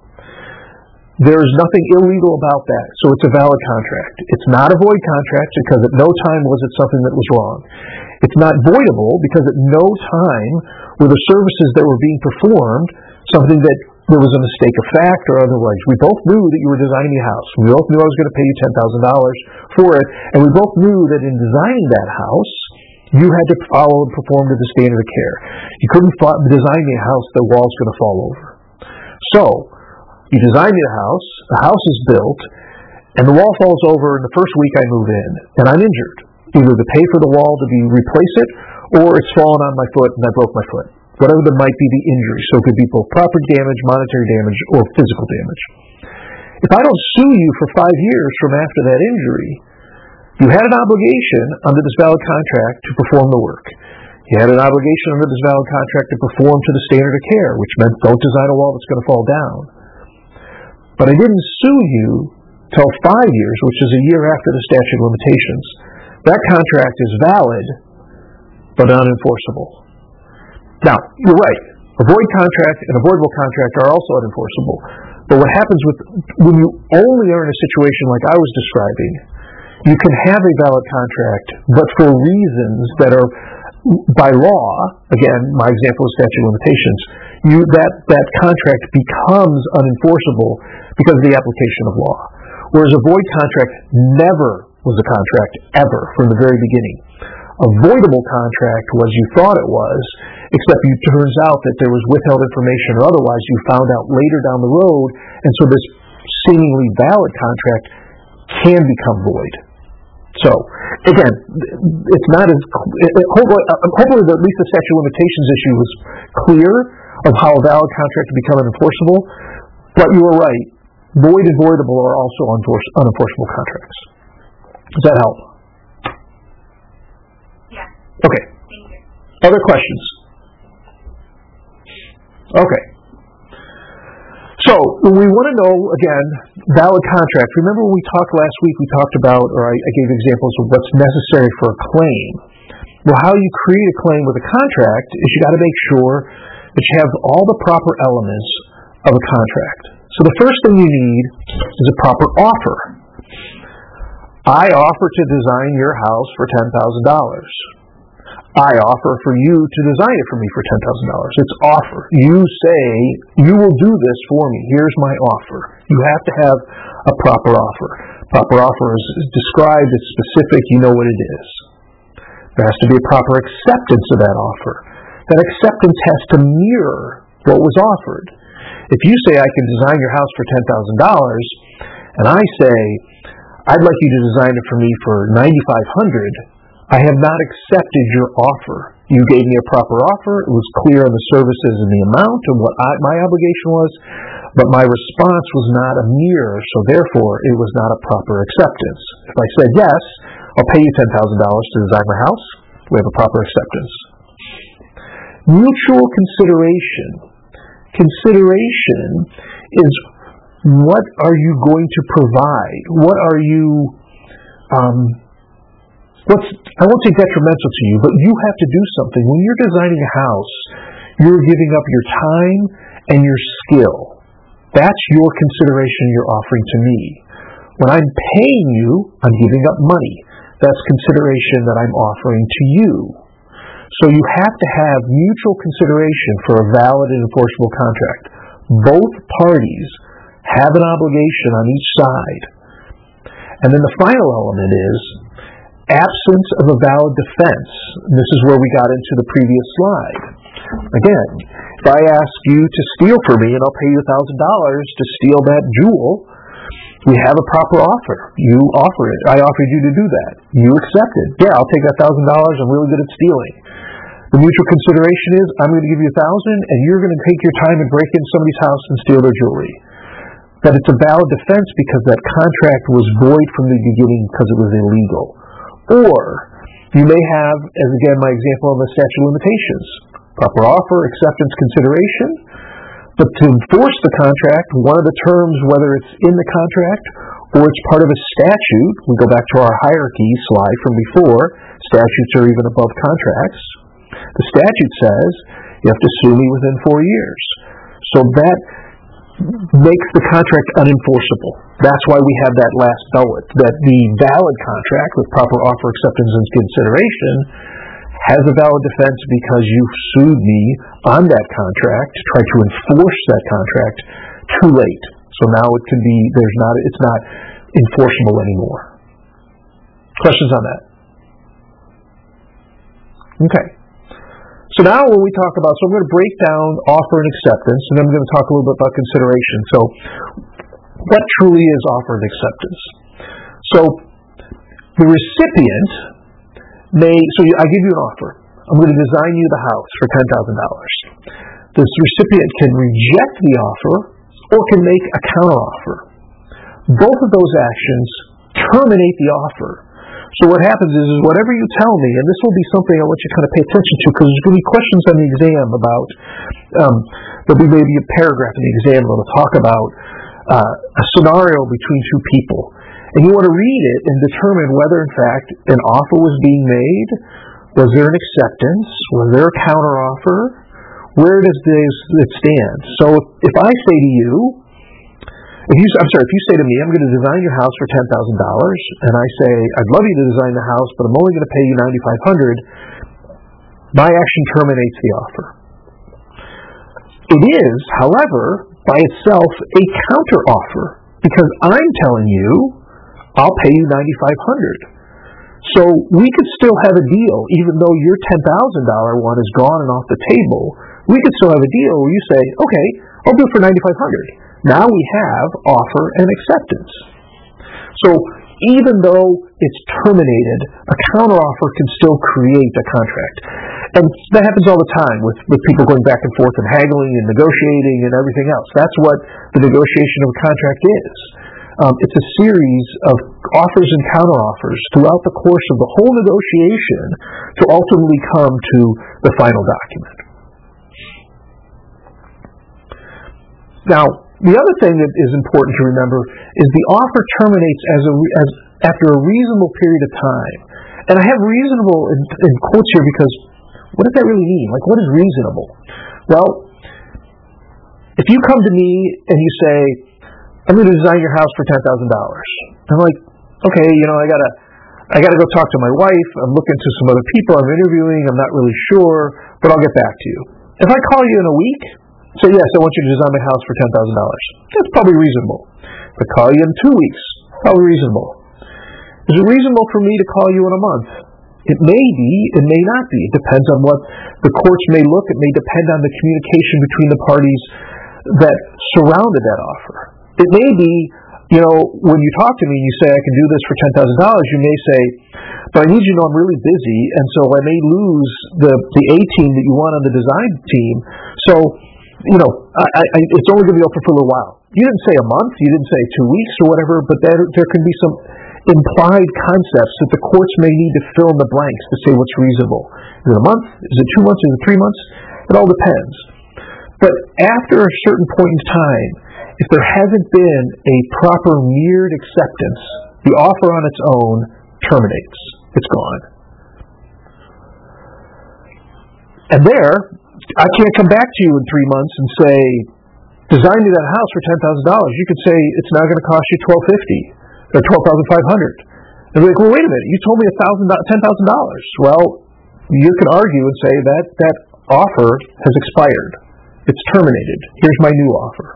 There's nothing illegal about that, so it's a valid contract. It's not a void contract because at no time was it something that was wrong. It's not voidable because at no time were the services that were being performed something that there was a mistake of fact or otherwise. We both knew that you were designing a house. We both knew I was going to pay you $10,000 for it, and we both knew that in designing that house, you had to follow and perform to the standard of care. You couldn't design me a house the wall's going to fall over. So, you design me a house, the house is built, and the wall falls over in the first week I move in, and I'm injured. Either to pay for the wall to replace it, or it's fallen on my foot and I broke my foot. Whatever that might be the injury. So it could be both property damage, monetary damage, or physical damage. If I don't sue you for 5 years from after that injury, you had an obligation under this valid contract to perform the work. You had an obligation under this valid contract to perform to the standard of care, which meant don't design a wall that's going to fall down. But I didn't sue you till 5 years, which is a year after the statute of limitations. That contract is valid, but unenforceable. Now, you're right. A void contract and a voidable contract are also unenforceable. But what happens when you only are in a situation like I was describing, you can have a valid contract, but for reasons that are by law, again, my example is statute of limitations, that contract becomes unenforceable because of the application of law. Whereas a void contract never was a contract, ever, from the very beginning. A voidable contract was you thought it was, except it turns out that there was withheld information or otherwise you found out later down the road, and so this seemingly valid contract can become void. So, again, it's not as... Hopefully, at least the statute of limitations issue was clear of how a valid contract can become unenforceable, but you were right. Void and voidable are also unenforceable contracts. Does that help? Yeah. Okay. Thank you. Other questions? Okay. So, we want to know, again, valid contract. Remember when we talked last week, we talked about, or I gave examples of what's necessary for a claim. Well, how you create a claim with a contract is you got to make sure that you have all the proper elements of a contract. So the first thing you need is a proper offer. I offer to design your house for $10,000. I offer for you to design it for me for $10,000. It's offer. You say, you will do this for me. Here's my offer. You have to have a proper offer. Proper offer is described, it's specific, you know what it is. There has to be a proper acceptance of that offer. That acceptance has to mirror what was offered. If you say, I can design your house for $10,000, and I say, I'd like you to design it for me for $9,500, I have not accepted your offer. You gave me a proper offer. It was clear on the services and the amount of what my obligation was, but my response was not a mirror, so therefore it was not a proper acceptance. If I said, yes, I'll pay you $10,000 to design my house, we have a proper acceptance. Mutual consideration. Consideration is, what are you going to provide? What are you... I won't say detrimental to you, but you have to do something. When you're designing a house, you're giving up your time and your skill. That's your consideration you're offering to me. When I'm paying you, I'm giving up money. That's consideration that I'm offering to you. So you have to have mutual consideration for a valid and enforceable contract. Both parties have an obligation on each side. And then the final element is absence of a valid defense. And this is where we got into the previous slide. Again, if I ask you to steal for me and I'll pay you $1,000 to steal that jewel, we have a proper offer. You offer it. I offered you to do that. You accepted. Yeah, I'll take that $1,000. I'm really good at stealing. The mutual consideration is, I'm going to give you $1,000 and you're going to take your time and break into somebody's house and steal their jewelry. But it's a valid defense because that contract was void from the beginning because it was illegal. Or you may have, as again my example of the statute of limitations, proper offer, acceptance, consideration. But to enforce the contract, one of the terms, whether it's in the contract or it's part of a statute, we go back to our hierarchy slide from before, statutes are even above contracts. The statute says you have to sue me within 4 years. So that makes the contract unenforceable. That's why we have that last bullet, that the valid contract with proper offer, acceptance, and consideration has a valid defense because you sued me on that contract to try to enforce that contract too late. So now it can be, it's not enforceable anymore. Questions on that? Okay. So now when we talk about, so I'm going to break down offer and acceptance, and then I'm going to talk a little bit about consideration. So what truly is offer and acceptance? So the recipient I give you an offer. I'm going to design you the house for $10,000. This recipient can reject the offer or can make a counteroffer. Both of those actions terminate the offer. So what happens is whatever you tell me, and this will be something I want you to kind of pay attention to because there's going to be questions on the exam about, there'll be maybe a paragraph in the exam that will talk about a scenario between two people. And you want to read it and determine whether, in fact, an offer was being made. Was there an acceptance? Was there a counteroffer? Where does it stand? So if I say to you, if you say to me, I'm going to design your house for $10,000, and I say, I'd love you to design the house, but I'm only going to pay you $9,500, my action terminates the offer. It is, however, by itself a counteroffer, because I'm telling you, I'll pay you $9,500. So we could still have a deal, even though your $10,000 one is gone and off the table. We could still have a deal where you say, okay, I'll do it for $9,500. Now we have offer and acceptance. So even though it's terminated, a counteroffer can still create a contract. And that happens all the time with people going back and forth and haggling and negotiating and everything else. That's what the negotiation of a contract is. It's a series of offers and counteroffers throughout the course of the whole negotiation to ultimately come to the final document. Now, the other thing that is important to remember is the offer terminates after a reasonable period of time. And I have reasonable in quotes here because what does that really mean? Like, what is reasonable? Well, if you come to me and you say, I'm going to design your house for $10,000. I'm like, okay, I gotta go talk to my wife. I'm looking to some other people I'm interviewing. I'm not really sure, but I'll get back to you. If I call you in a week, say, yes, I want you to design my house for $10,000. That's probably reasonable. If I call you in 2 weeks, probably reasonable. Is it reasonable for me to call you in a month? It may be, it may not be. It depends on what the courts may look. It may depend on the communication between the parties that surrounded that offer. It may be, when you talk to me and you say, I can do this for $10,000, you may say, but I need you to know I'm really busy, and so I may lose the A team that you want on the design team. So, it's only going to be open for a little while. You didn't say a month, you didn't say 2 weeks or whatever, but there can be some implied concepts that the courts may need to fill in the blanks to say what's reasonable. Is it a month? Is it 2 months? Is it 3 months? It all depends. But after a certain point in time, if there hasn't been a proper mirrored acceptance, the offer on its own terminates. It's gone. And there, I can't come back to you in 3 months and say, design me that house for $10,000. You could say it's now going to cost you $1,250 or $12,500. And be like, well, wait a minute, you told me $10,000. Well, you can argue and say that offer has expired. It's terminated. Here's my new offer.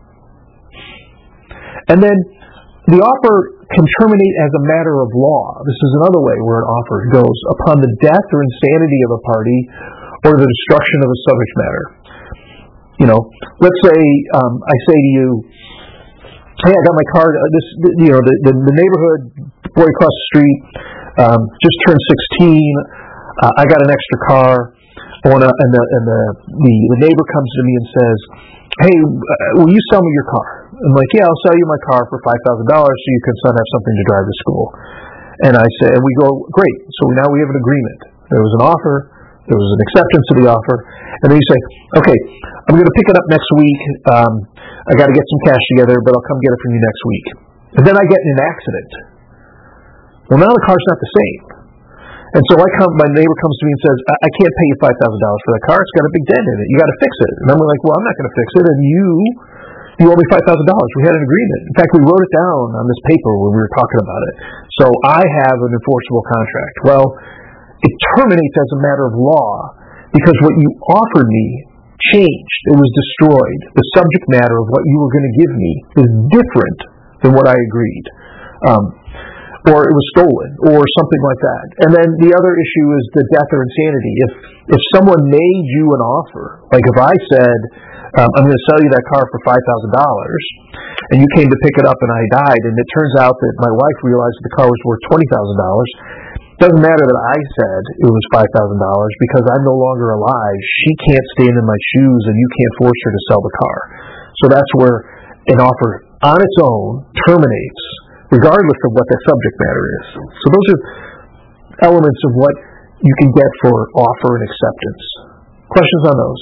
And then the offer can terminate as a matter of law. This is another way where an offer goes upon the death or insanity of a party or the destruction of a subject matter. Let's say I say to you, hey, I got my car. The neighborhood boy across the street just turned 16. I got an extra car. And the neighbor comes to me and says, hey, will you sell me your car? I'm like, yeah, I'll sell you my car for $5,000 so you can son have something to drive to school. And we go, great. So now we have an agreement. There was an offer. There was an acceptance of the offer. And then you say, okay, I'm going to pick it up next week. I got to get some cash together, but I'll come get it from you next week. And then I get in an accident. Well, now the car's not the same. And so my neighbor comes to me and says, I can't pay you $5,000 for that car. It's got a big dent in it. You got to fix it. And I'm like, well, I'm not going to fix it. And you owe me $5,000. We had an agreement. In fact, we wrote it down on this paper when we were talking about it. So I have an enforceable contract. Well, it terminates as a matter of law because what you offered me changed. It was destroyed. The subject matter of what you were going to give me is different than what I agreed. Or it was stolen, or something like that. And then the other issue is the death or insanity. If someone made you an offer, like if I said, I'm going to sell you that car for $5,000, and you came to pick it up and I died, and it turns out that my wife realized that the car was worth $20,000, it doesn't matter that I said it was $5,000 because I'm no longer alive. She can't stand in my shoes, and you can't force her to sell the car. So that's where an offer on its own terminates, regardless of what the subject matter is. So those are elements of what you can get for offer and acceptance. Questions on those?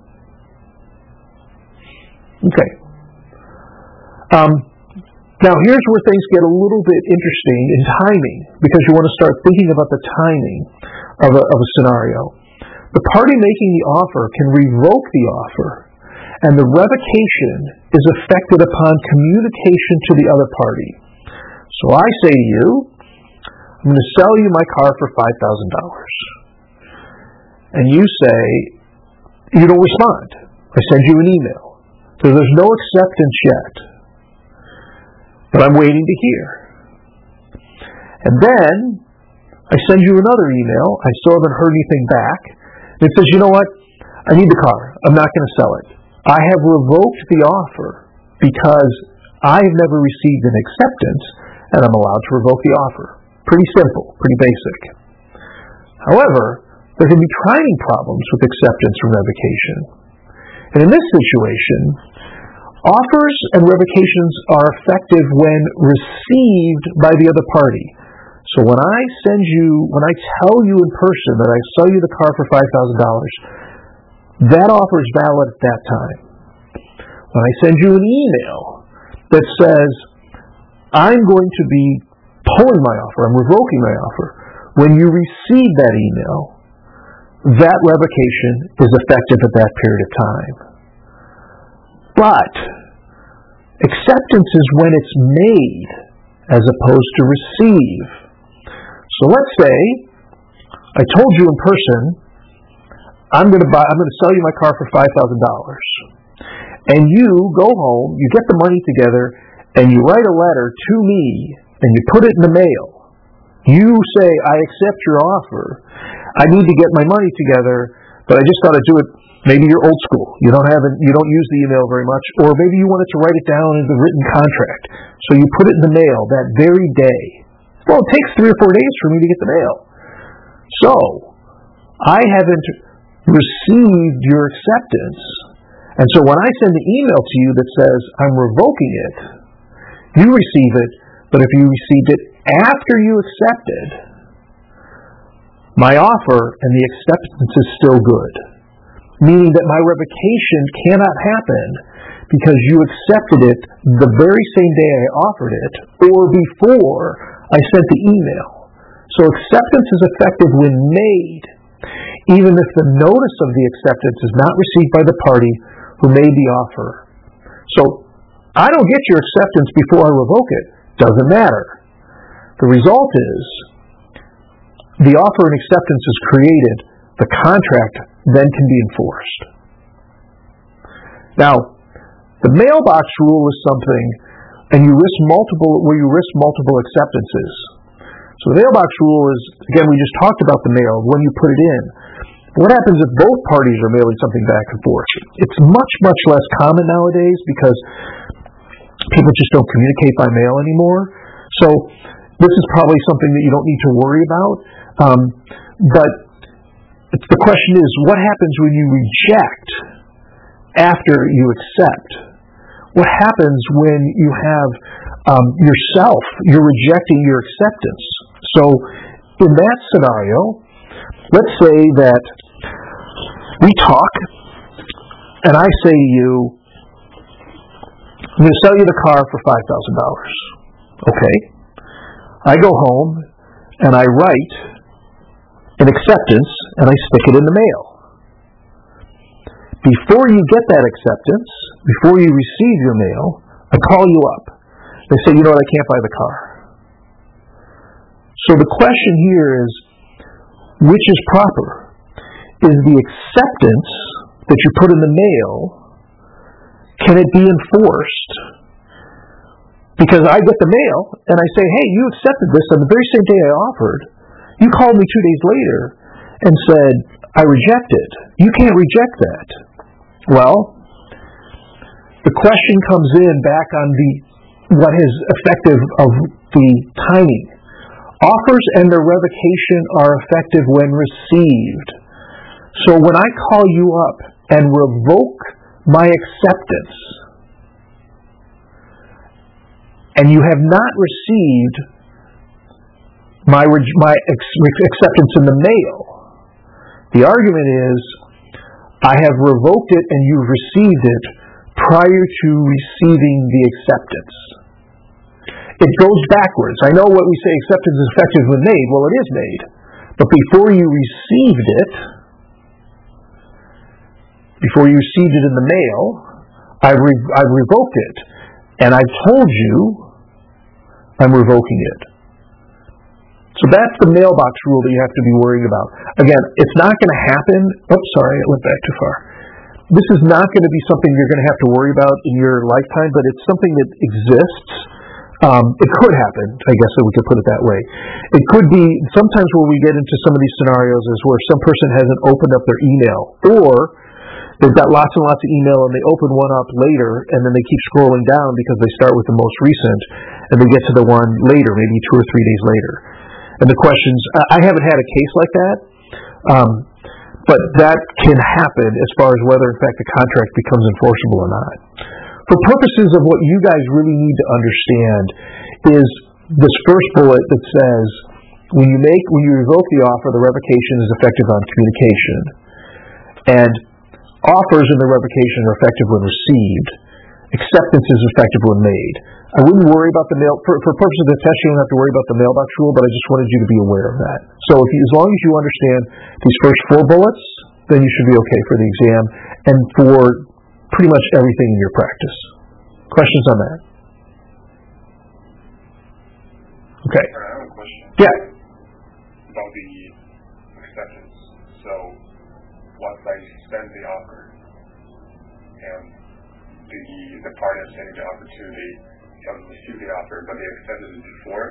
Okay. Now here's where things get a little bit interesting in timing, because you want to start thinking about the timing of a scenario. The party making the offer can revoke the offer, and the revocation is effected upon communication to the other party. So I say to you, I'm going to sell you my car for $5,000. And you say, you don't respond. I send you an email. So there's no acceptance yet. But I'm waiting to hear. And then I send you another email. I still haven't heard anything back. And it says, you know what? I need the car. I'm not going to sell it. I have revoked the offer because I have never received an acceptance. and I'm allowed to revoke the offer. Pretty simple, pretty basic. However, there can be timing problems with acceptance and revocation. And in this situation, offers and revocations are effective when received by the other party. So when I tell you in person that I sell you the car for $5,000, that offer is valid at that time. When I send you an email that says, I'm going to be pulling my offer, I'm revoking my offer, when you receive that email, that revocation is effective at that period of time. But acceptance is when it's made as opposed to receive. So let's say I told you in person, I'm going to sell you my car for $5,000. And you go home, you get the money together, and you write a letter to me, and you put it in the mail. You say, I accept your offer. I need to get my money together, but I just got to do it. Maybe you're old school. You don't use the email very much, or maybe you wanted to write it down in the written contract. So you put it in the mail that very day. Well, it takes 3 or 4 days for me to get the mail. So I haven't received your acceptance. And so when I send the email to you that says I'm revoking it, you receive it, but if you received it after you accepted, my offer and the acceptance is still good. Meaning that my revocation cannot happen because you accepted it the very same day I offered it or before I sent the email. So acceptance is effective when made, even if the notice of the acceptance is not received by the party who made the offer. So I don't get your acceptance before I revoke it. Doesn't matter. The result is the offer and acceptance is created. The contract then can be enforced. Now, the mailbox rule is something, and you risk multiple acceptances. So the mailbox rule is, again, we just talked about the mail, when you put it in. What happens if both parties are mailing something back and forth? It's much, much less common nowadays because people just don't communicate by mail anymore. So this is probably something that you don't need to worry about. But the question is, what happens when you reject after you accept? What happens when you have you're rejecting your acceptance? So in that scenario, let's say that we talk, and I say to you, I'm going to sell you the car for $5,000. Okay. I go home, and I write an acceptance, and I stick it in the mail. Before you get that acceptance, before you receive your mail, I call you up. They say, you know what, I can't buy the car. So the question here is, which is proper? Is the acceptance that you put in the mail, can it be enforced? Because I get the mail, and I say, hey, you accepted this on the very same day I offered. You called me 2 days later and said, I reject it. You can't reject that. Well, the question comes in back on what is effective of the timing. Offers and their revocation are effective when received. So when I call you up and revoke my acceptance, and you have not received my acceptance in the mail, the argument is, I have revoked it and you've received it prior to receiving the acceptance. It goes backwards. I know what we say acceptance is effective when made. Well, it is made. But before you received it in the mail, I've revoked it. And I've told you I'm revoking it. So that's the mailbox rule that you have to be worrying about. Again, it's not going to happen. Oops, sorry, I went back too far. This is not going to be something you're going to have to worry about in your lifetime, but it's something that exists. It could happen, I guess that we could put it that way. It could be, sometimes where we get into some of these scenarios is where some person hasn't opened up their email, or they've got lots and lots of email and they open one up later and then they keep scrolling down because they start with the most recent, and they get to the one later, maybe 2 or 3 days later. And the questions, I haven't had a case like that, but that can happen as far as whether, in fact, the contract becomes enforceable or not. For purposes of what you guys really need to understand is this first bullet that says, when you revoke the offer, the revocation is effective on communication. And offers in the revocation are effective when received. Acceptance is effective when made. I wouldn't worry about the mail. For purposes of the test, you don't have to worry about the mailbox rule, but I just wanted you to be aware of that. So as long as you understand these first 4 bullets, then you should be okay for the exam and for pretty much everything in your practice. Questions on that? Okay. I have a question. Yeah. About the acceptance. So once I send the offer and the party I'm sending the offer to, they haven't received the offer, but they accepted it before,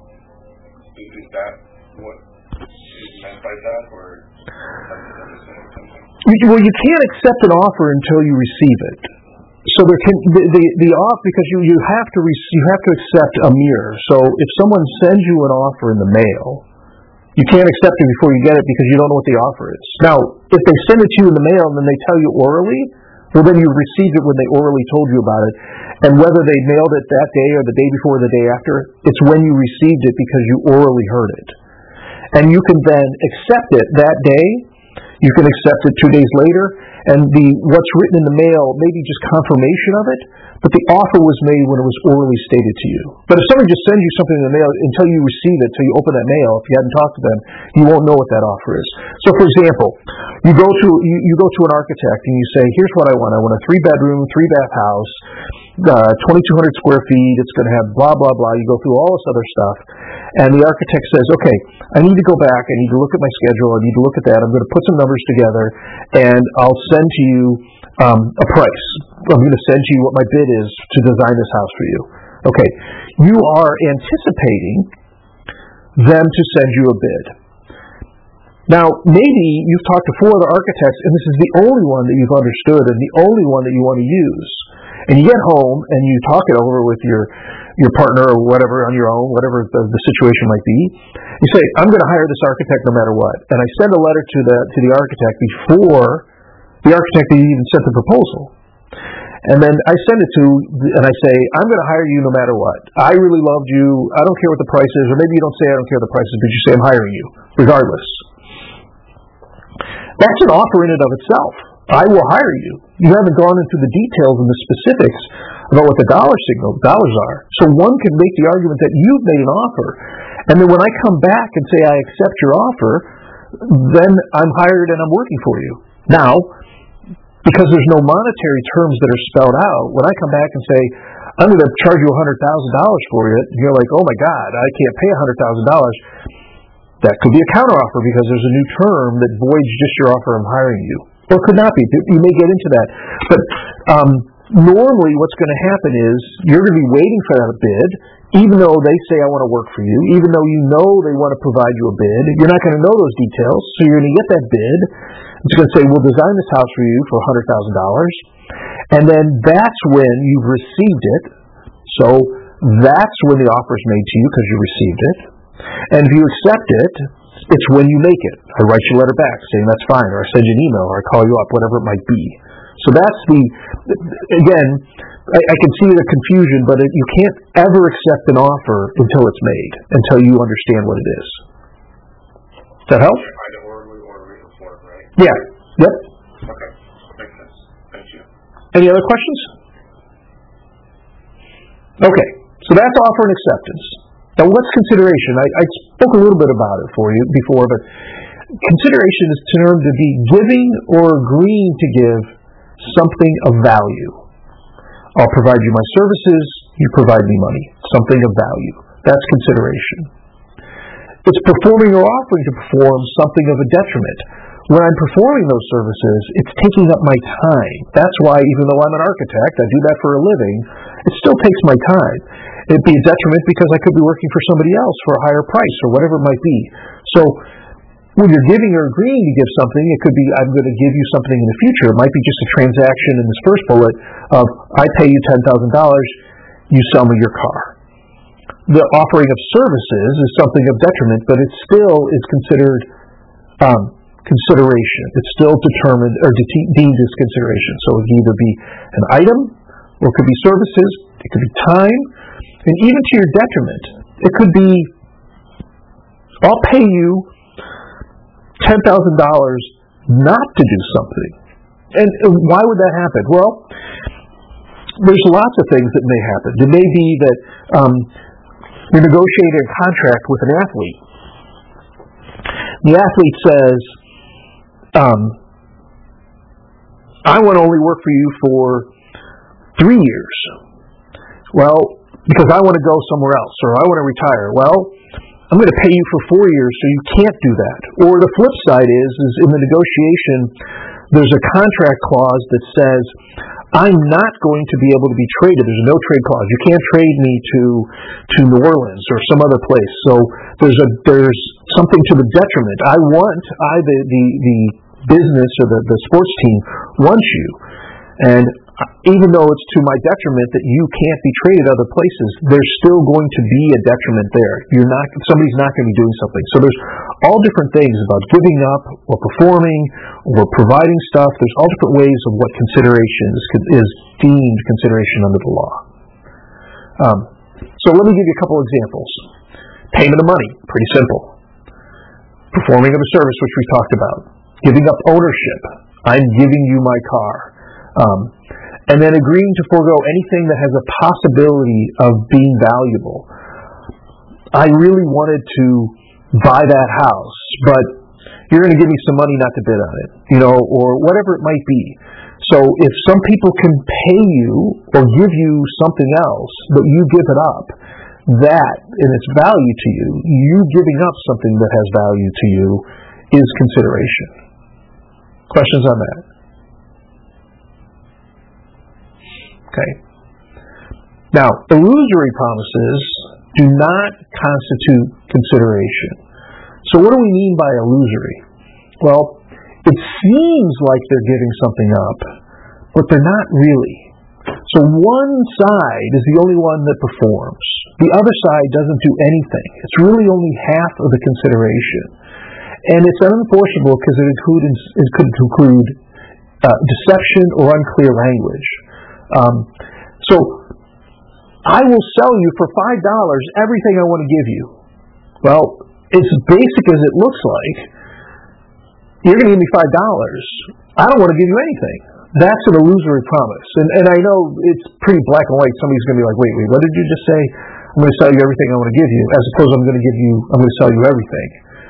is that what is meant by that, or am I misunderstanding something? Well, you can't accept an offer until you receive it. So there can the off because you have to accept a mirror. So if someone sends you an offer in the mail, you can't accept it before you get it because you don't know what the offer is. Now, if they send it to you in the mail and then they tell you orally, well, then you received it when they orally told you about it. And whether they mailed it that day or the day before or the day after, it's when you received it because you orally heard it. And you can then accept it that day. You can accept it 2 days later. And what's written in the mail may be just confirmation of it, but the offer was made when it was orally stated to you. But if somebody just sends you something in the mail, until you receive it, until you open that mail, if you hadn't talked to them, you won't know what that offer is. So, for example, you go to an architect and you say, here's what I want. I want a 3-bedroom, 3-bath house, 2,200 square feet. It's going to have blah, blah, blah. You go through all this other stuff. And the architect says, okay, I need to go back. I need to look at my schedule. I need to look at that. I'm going to put some numbers together, and I'll send to you a price. I'm going to send you what my bid is to design this house for you. Okay, you are anticipating them to send you a bid. Now, maybe you've talked to 4 other architects, and this is the only one that you've understood and the only one that you want to use. And you get home and you talk it over with your partner or whatever on your own, whatever the situation might be. You say, I'm going to hire this architect no matter what. And I send a letter to the architect before the architect even sent the proposal. And then I send it and I say, I'm going to hire you no matter what. I really loved you. I don't care what the price is. Or maybe you don't say I don't care what the price is, but you say I'm hiring you, regardless. That's an offer in and of itself. I will hire you. You haven't gone into the details and the specifics about what the dollars are. So one can make the argument that you've made an offer. And then when I come back and say I accept your offer, then I'm hired and I'm working for you. Now, because there's no monetary terms that are spelled out, when I come back and say, I'm going to charge you $100,000 for it, and you're like, oh my God, I can't pay $100,000. That could be a counteroffer because there's a new term that voids just your offer I'm hiring you. Or it could not be. You may get into that. But normally what's going to happen is you're going to be waiting for that bid, even though they say I want to work for you, even though you know they want to provide you a bid. You're not going to know those details, so you're going to get that bid. It's going to say, we'll design this house for you for $100,000. And then that's when you've received it. So that's when the offer is made to you because you received it. And if you accept it, it's when you make it. I write you a letter back saying that's fine, or I send you an email, or I call you up, whatever it might be. So that's again, I can see the confusion, but you can't ever accept an offer until it's made, until you understand what it is. Does that help? Either orally or written form, right? Yeah. Yep. Okay. Makes sense. Thank you. Any other questions? Okay. So that's offer and acceptance. Now, what's consideration? I spoke a little bit about it for you before, but consideration is termed to be giving or agreeing to give something of value. I'll provide you my services, you provide me money. Something of value. That's consideration. It's performing or offering to perform something of a detriment. When I'm performing those services, it's taking up my time. That's why, even though I'm an architect, I do that for a living, it still takes my time. It'd be a detriment because I could be working for somebody else for a higher price or whatever it might be. So when you're giving or agreeing to give something, it could be I'm going to give you something in the future. It might be just a transaction in this first bullet of I pay you $10,000, you sell me your car. the offering of services is something of detriment, but it still is considered consideration. It's still determined or deemed as consideration. So it could either be an item, or it could be services, it could be time, and even to your detriment. It could be, I'll pay you $10,000 not to do something. And why would that happen? Well, there's lots of things that may happen. It may be that you're negotiating a contract with an athlete. The athlete says, I want to only work for you for 3 years. Well, because I want to go somewhere else, or I want to retire. Well, I'm going to pay you for 4 years, so you can't do that. Or the flip side is in the negotiation, there's a contract clause that says, I'm not going to be able to be traded. There's a no trade clause. You can't trade me to New Orleans or some other place. So there's something to the detriment. The business or the sports team wants you, and even though it's to my detriment that you can't be traded other places, there's still going to be a detriment there. Somebody's not going to be doing something. So there's all different things about giving up or performing or providing stuff. There's all different ways of what consideration is deemed consideration under the law. So let me give you a couple examples. Payment of money, pretty simple. Performing of a service, which we talked about. Giving up ownership. I'm giving you my car. And then agreeing to forego anything that has a possibility of being valuable. I really wanted to buy that house, but you're going to give me some money not to bid on it, or whatever it might be. So if some people can pay you or give you something else, but you give it up, that, in its value to you giving up something that has value to you is consideration. Questions on that? Okay. Now, illusory promises do not constitute consideration. So what do we mean by illusory? Well, it seems like they're giving something up, but they're not really. So one side is the only one that performs. The other side doesn't do anything. It's really only half of the consideration. And it's unenforceable because it could include deception or unclear language. So I will sell you for $5 everything I want to give you. Well, as basic as it looks like, you're going to give me $5. I don't want to give you anything. That's an illusory promise. And I know it's pretty black and white. Somebody's going to be like, wait, what did you just say? I'm going to sell you everything I want to give you, as opposed to I'm going to sell you everything.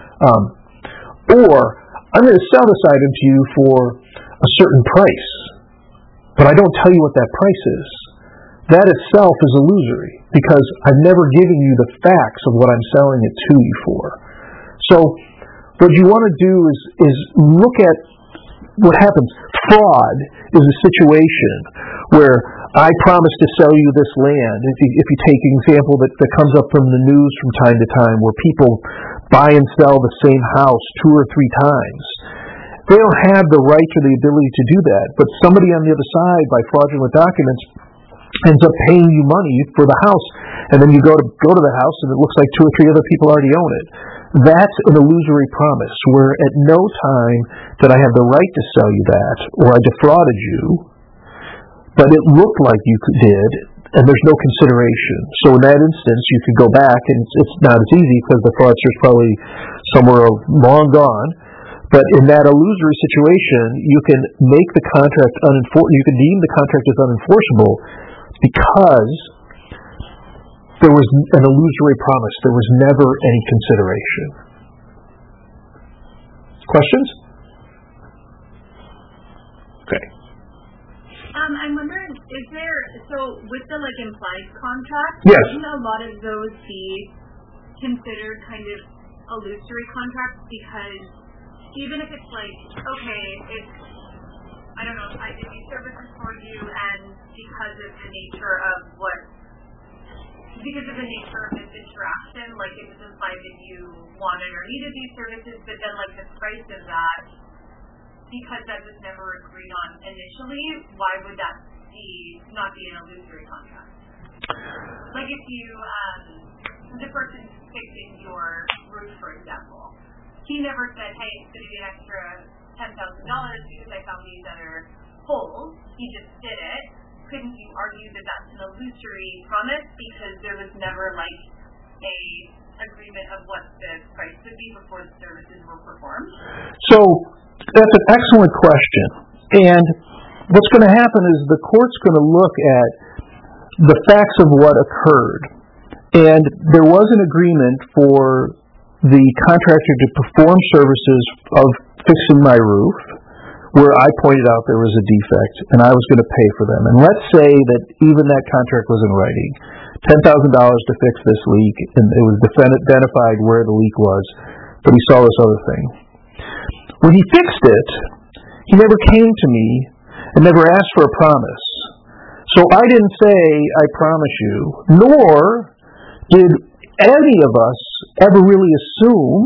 Or I'm going to sell this item to you for a certain price, but I don't tell you what that price is. That itself is illusory, because I've never given you the facts of what I'm selling it to you for. So what you want to do is look at what happens. Fraud is a situation where I promise to sell you this land. If you take an example that comes up from the news from time to time, where people buy and sell the same house 2 or 3 times, they don't have the right or the ability to do that. But somebody on the other side, by fraudulent documents, ends up paying you money for the house, and then you go to the house, and it looks like 2 or 3 other people already own it. That's an illusory promise, where at no time did I have the right to sell you that, or I defrauded you, but it looked like you did, and there's no consideration. So in that instance, you could go back, and it's not as easy because the fraudster's probably somewhere long gone. But in that illusory situation, you can make the contract you can deem the contract as unenforceable because there was an illusory promise. There was never any consideration. Questions? Okay. I'm wondering, with the implied contract, yes, shouldn't a lot of those be considered kind of illusory contracts? Because even if it's I don't know, I did these services for you, and because of the nature of this interaction, it was implied that you wanted or needed these services, but then the price of that, because that was never agreed on initially, why would that not be an illusory contract? If you the person fixing your roof, for example, he never said, hey, it's going to be an extra $10,000 because I found these other holes. He just did it. Couldn't you argue that that's an illusory promise because there was never like a agreement of what the price would be before the services were performed? So that's an excellent question. And what's going to happen is the court's going to look at the facts of what occurred. And there was an agreement for the contractor to perform services of fixing my roof, where I pointed out there was a defect, and I was going to pay for them. And let's say that even that contract was in writing, $10,000 to fix this leak, and it was identified where the leak was, but he saw this other thing. When he fixed it, he never came to me and never asked for a promise. So I didn't say, I promise you, nor did any of us ever really assume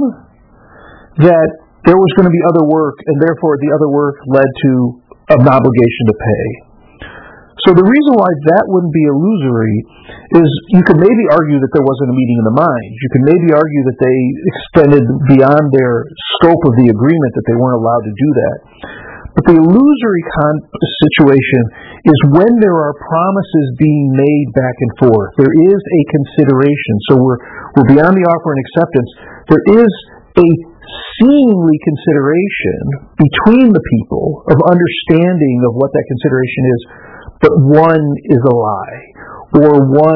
that there was going to be other work, and therefore the other work led to an obligation to pay. So the reason why that wouldn't be illusory is you could maybe argue that there wasn't a meeting of the minds. You could maybe argue that they extended beyond their scope of the agreement, that they weren't allowed to do that. But the illusory situation is when there are promises being made back and forth. There is a consideration. So we're beyond the offer and acceptance. There is a seemingly consideration between the people of understanding of what that consideration is, but one is a lie, or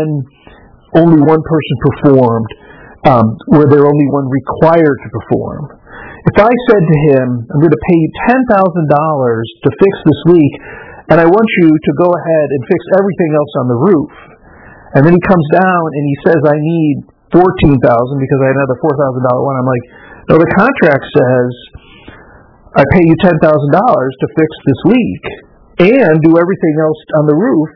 only one person performed, where they're only one required to perform. If I said to him, I'm going to pay you $10,000 to fix this leak, and I want you to go ahead and fix everything else on the roof, and then he comes down and he says, I need $14,000 because I had another $4,000 one, I'm like, no, the contract says I pay you $10,000 to fix this leak and do everything else on the roof.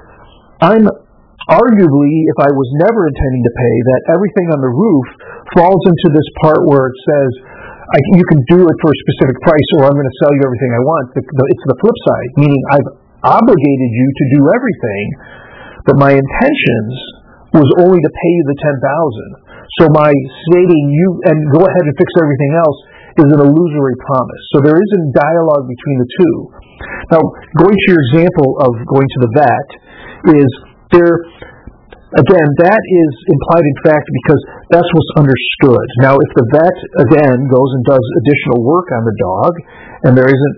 I'm arguably, if I was never intending to pay, that everything on the roof falls into this part where it says you can do it for a specific price, or I'm going to sell you everything I want. It's the flip side, meaning I've obligated you to do everything, but my intentions was only to pay you the $10,000. So my stating you and go ahead and fix everything else is an illusory promise. So there is a dialogue between the two. Now, going to your example of going to the vet, is there, again, that is implied in fact because that's what's understood. Now, if the vet, again, goes and does additional work on the dog, and there isn't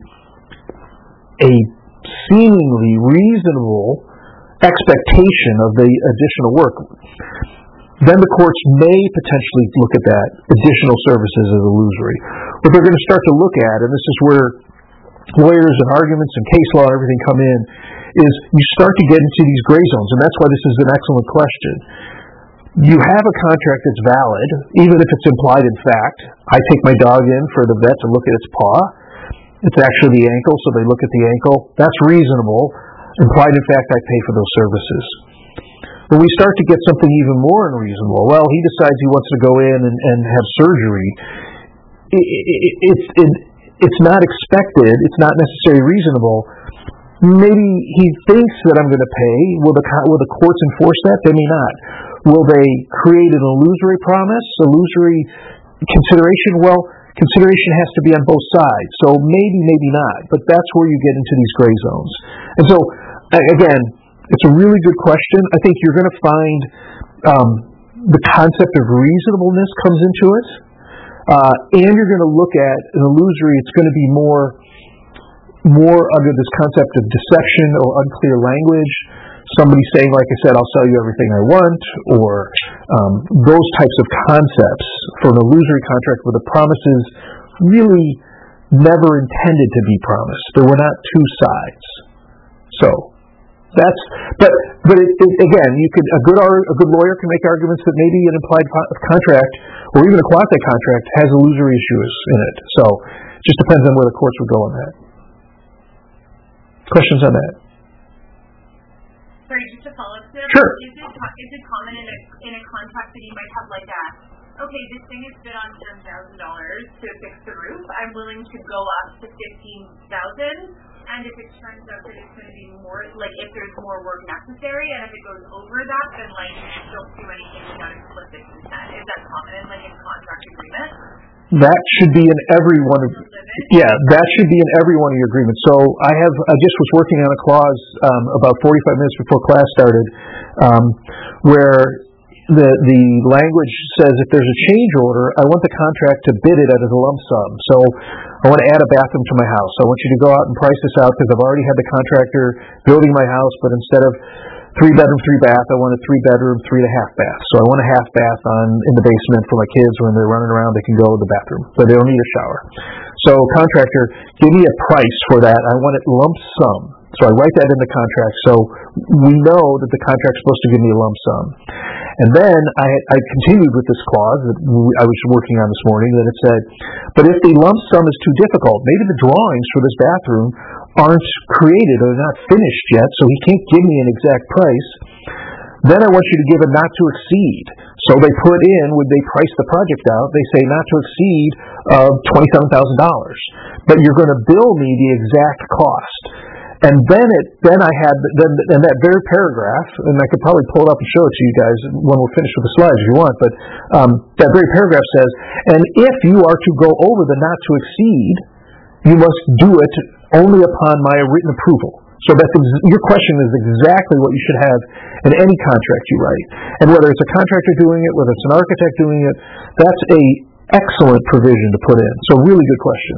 a seemingly reasonable expectation of the additional work, then the courts may potentially look at that additional services as illusory. What they're going to start to look at, and this is where lawyers and arguments and case law and everything come in, is you start to get into these gray zones, and that's why this is an excellent question. You have a contract that's valid, even if it's implied in fact. I take my dog in for the vet to look at its paw. It's actually the ankle, so they look at the ankle. That's reasonable. Implied in fact, I pay for those services. When we start to get something even more unreasonable, well, he decides he wants to go in and have surgery. It's not expected. It's not necessarily reasonable. Maybe he thinks that I'm going to pay. Will the courts enforce that? They may not. Will they create an illusory promise, illusory consideration? Well, consideration has to be on both sides. So maybe not. But that's where you get into these gray zones. And so, again, it's a really good question. I think you're going to find the concept of reasonableness comes into it. And you're going to look at an illusory, it's going to be more under this concept of deception or unclear language. Somebody saying, like I said, I'll sell you everything I want, or those types of concepts for an illusory contract where the promises really never intended to be promised. There were not two sides. So that's, but again, you could a good lawyer can make arguments that maybe an implied contract or even a quasi contract has illusory issues in it. So it just depends on where the courts would go on that. Questions on that? Sorry, just to follow up there. Sure. Is it common in a contract that you might have like that? Okay, this thing is bid on $10,000 to fix the roof. I'm willing to go up to $15,000, and if it turns out that it's going to be more, like if there's more work necessary, and if it goes over that, then like don't do anything without explaining That should be in every one of that should be in every one of your agreements. So I just was working on a clause about 45 minutes before class started, where the language says if there's a change order, I want the contract to bid it at a lump sum. So I want to add a bathroom to my house. I want you to go out and price this out because I've already had the contractor building my house, but instead of 3-bedroom, 3-bath, I want a 3-bedroom, 3.5 bath. So I want a half bath in the basement for my kids when they're running around. They can go to the bathroom, but they don't need a shower. So contractor, give me a price for that. I want it lump sum. So I write that in the contract. So we know that the contract's supposed to give me a lump sum. And then I continued with this clause that I was working on this morning that it said, but if the lump sum is too difficult, maybe the drawings for this bathroom aren't created or not finished yet, so he can't give me an exact price, then I want you to give a not to exceed. So they put in, when they price the project out, they say not to exceed $27,000. But you're going to bill me the exact cost. And then I had that very paragraph, and I could probably pull it up and show it to you guys when we're finished with the slides if you want, but that very paragraph says, and if you are to go over the not to exceed, you must do it only upon my written approval. So your question is exactly what you should have in any contract you write. And whether it's a contractor doing it, whether it's an architect doing it, that's a excellent provision to put in. So really good question.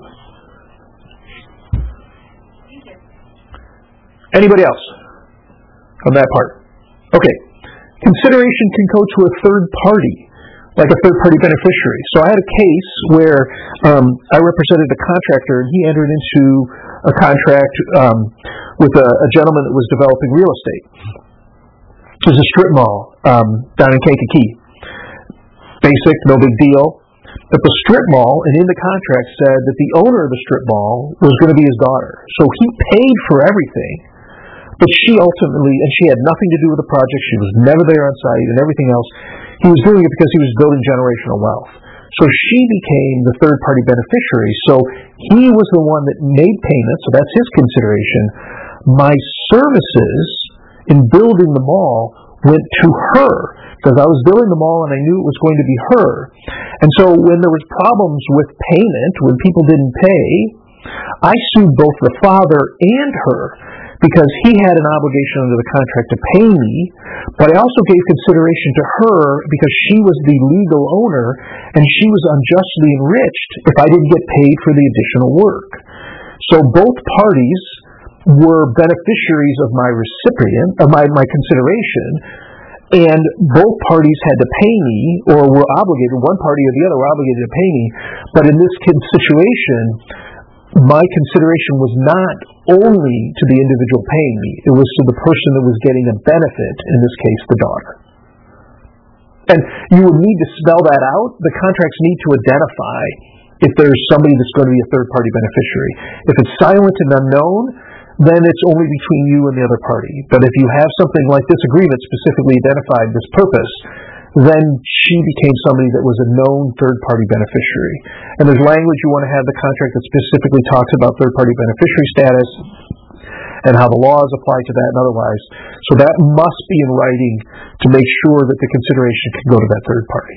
Anybody else on that part? Okay. Consideration can go to a third party, like a third party beneficiary. So I had a case where I represented a contractor, and he entered into a contract with a gentleman that was developing real estate. It was a strip mall down in Kankakee. Basic, no big deal. But the strip mall, and in the contract said that the owner of the strip mall was going to be his daughter. So he paid for everything. But she ultimately, and she had nothing to do with the project, she was never there on site and everything else. He was doing it because he was building generational wealth. So she became the third-party beneficiary. So he was the one that made payments, so that's his consideration. My services in building the mall went to her, because I was building the mall and I knew it was going to be her. And so when there was problems with payment, when people didn't pay, I sued both the father and her, because he had an obligation under the contract to pay me, but I also gave consideration to her because she was the legal owner and she was unjustly enriched if I didn't get paid for the additional work. So both parties were beneficiaries of my recipient, of my consideration, and both parties had to pay me, or were obligated, one party or the other were obligated to pay me, but in this situation, my consideration was not only to the individual paying me, it was to the person that was getting a benefit, in this case, the daughter. And you would need to spell that out. The contracts need to identify if there's somebody that's going to be a third-party beneficiary. If it's silent and unknown, then it's only between you and the other party. But if you have something like this agreement specifically identified this purpose, then she became somebody that was a known third-party beneficiary. And there's language you want to have the contract that specifically talks about third-party beneficiary status and how the laws apply to that and otherwise. So that must be in writing to make sure that the consideration can go to that third party.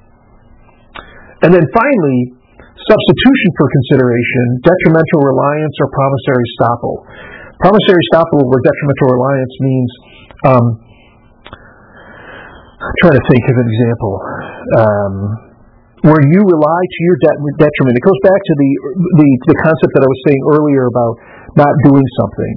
And then finally, substitution for consideration, detrimental reliance or promissory estoppel. Promissory estoppel or detrimental reliance means I'm trying to think of an example where you rely to your detriment. It goes back to the concept that I was saying earlier about not doing something.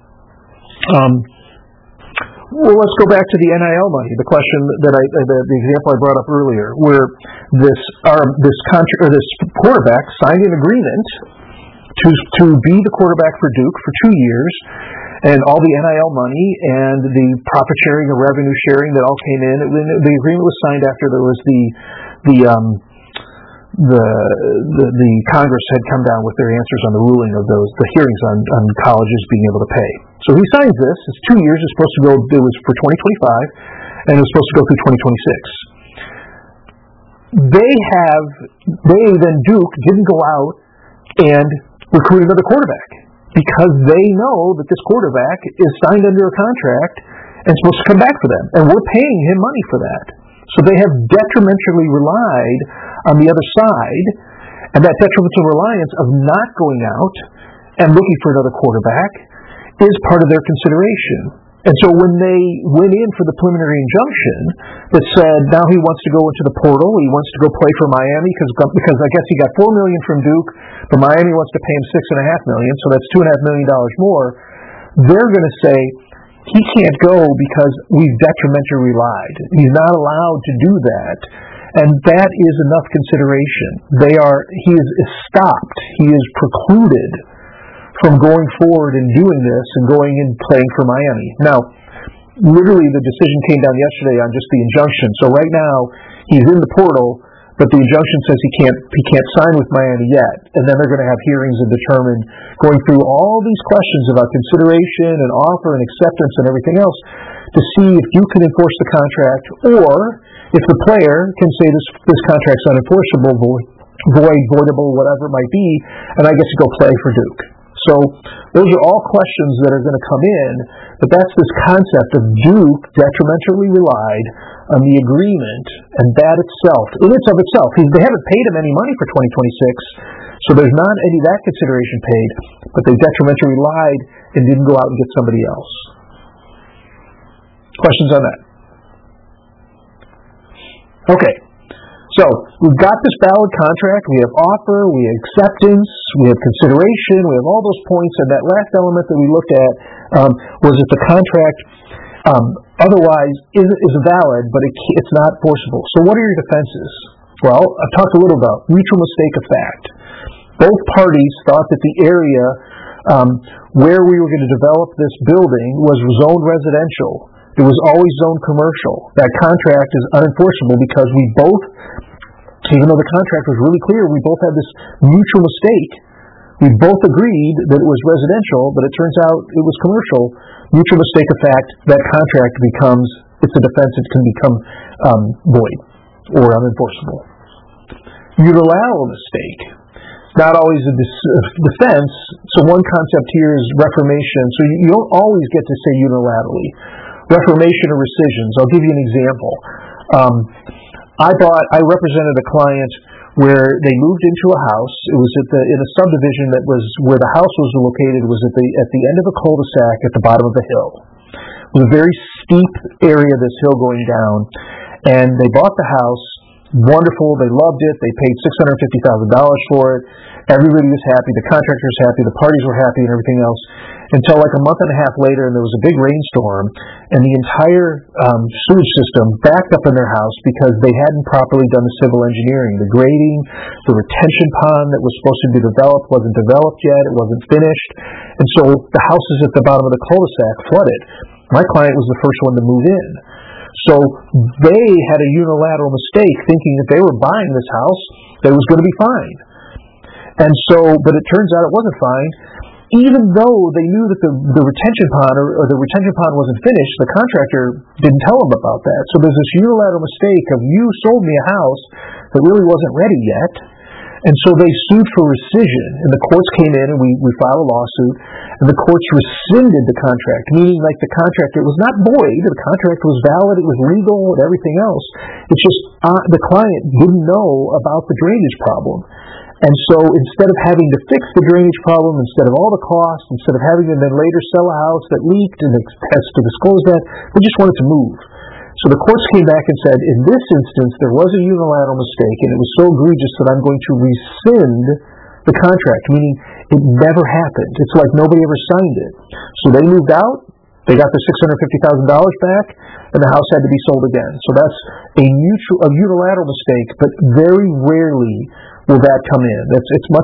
Well, let's go back to the NIL money. The question that the example I brought up earlier, where this quarterback signed an agreement to be the quarterback for Duke for 2 years. And all the NIL money and the profit sharing or revenue sharing that all came in, the agreement was signed after there was the Congress had come down with their answers on the ruling of the hearings on colleges being able to pay. So he signs this. It's 2 years. It's supposed to go. It was for 2025, and it was supposed to go through 2026. Then Duke didn't go out and recruit another quarterback, because they know that this quarterback is signed under a contract and supposed to come back for them. And we're paying him money for that. So they have detrimentally relied on the other side, And that detrimental reliance of not going out and looking for another quarterback is part of their consideration. And so when they went in for the preliminary injunction that said now he wants to go into the portal, he wants to go play for Miami because I guess he got $4 million from Duke, but Miami wants to pay him $6.5 million, so that's $2.5 million more. They're going to say he can't go because we've detrimentally relied. He's not allowed to do that, and that is enough consideration. He is stopped. He is precluded from going forward and doing this and going and playing for Miami. Now, literally the decision came down yesterday on just the injunction. So right now, he's in the portal, but the injunction says he can't sign with Miami yet. And then they're going to have hearings and determine, going through all these questions about consideration and offer and acceptance and everything else, to see if you can enforce the contract, or if the player can say this contract's unenforceable, voidable, whatever it might be, and I get to go play for Duke. So those are all questions that are going to come in, but that's this concept of Duke detrimentally relied on the agreement, and that itself, in and of itself, they haven't paid him any money for 2026, so there's not any of that consideration paid, but they detrimentally relied and didn't go out and get somebody else. Questions on that? Okay. So, we've got this valid contract, we have offer, we have acceptance, we have consideration, we have all those points, and that last element that we looked at was that the contract otherwise is valid, but it's not forcible. So what are your defenses? Well, I've talked a little about mutual mistake of fact. Both parties thought that the area where we were going to develop this building was zoned residential. It was always zoned commercial. That contract is unenforceable because we both, even though the contract was really clear, we both had this mutual mistake. We both agreed that it was residential, but it turns out it was commercial. Mutual mistake of fact, that contract it's a defense, it can become void or unenforceable. Unilateral mistake. It's not always a defense, so one concept here is reformation. So you don't always get to say unilaterally. Reformation or rescissions. I'll give you an example. I represented a client where they moved into a house. It was in a subdivision that was where the house was located was at the end of a cul-de-sac at the bottom of a hill. It was a very steep area, this hill going down, and they bought the house. Wonderful. They loved it. They paid $650,000 for it. Everybody was happy. The contractor was happy. The parties were happy and everything else. Until like a month and a half later, and there was a big rainstorm, and the entire sewage system backed up in their house because they hadn't properly done the civil engineering. The grading, the retention pond that was supposed to be developed wasn't developed yet. It wasn't finished. And so the houses at the bottom of the cul-de-sac flooded. My client was the first one to move in. So they had a unilateral mistake thinking that they were buying this house, that it was going to be fine. And so, but it turns out it wasn't fine. Even though they knew that the retention pond or the retention pond wasn't finished, the contractor didn't tell them about that. So there's this unilateral mistake of you sold me a house that really wasn't ready yet. And so they sued for rescission, and the courts came in and we filed a lawsuit, and the courts rescinded the contract, meaning like the contract, it was not void, the contract was valid, it was legal, and everything else. It's just the client didn't know about the drainage problem. And so instead of having to fix the drainage problem, instead of all the costs, instead of having to then later sell a house that leaked and has to disclose that, they just wanted to move. So the courts came back and said, in this instance, there was a unilateral mistake, and it was so egregious that I'm going to rescind the contract, meaning it never happened. It's like nobody ever signed it. So they moved out, they got their $650,000 back, and the house had to be sold again. So that's a unilateral mistake, but very rarely will that come in. It's much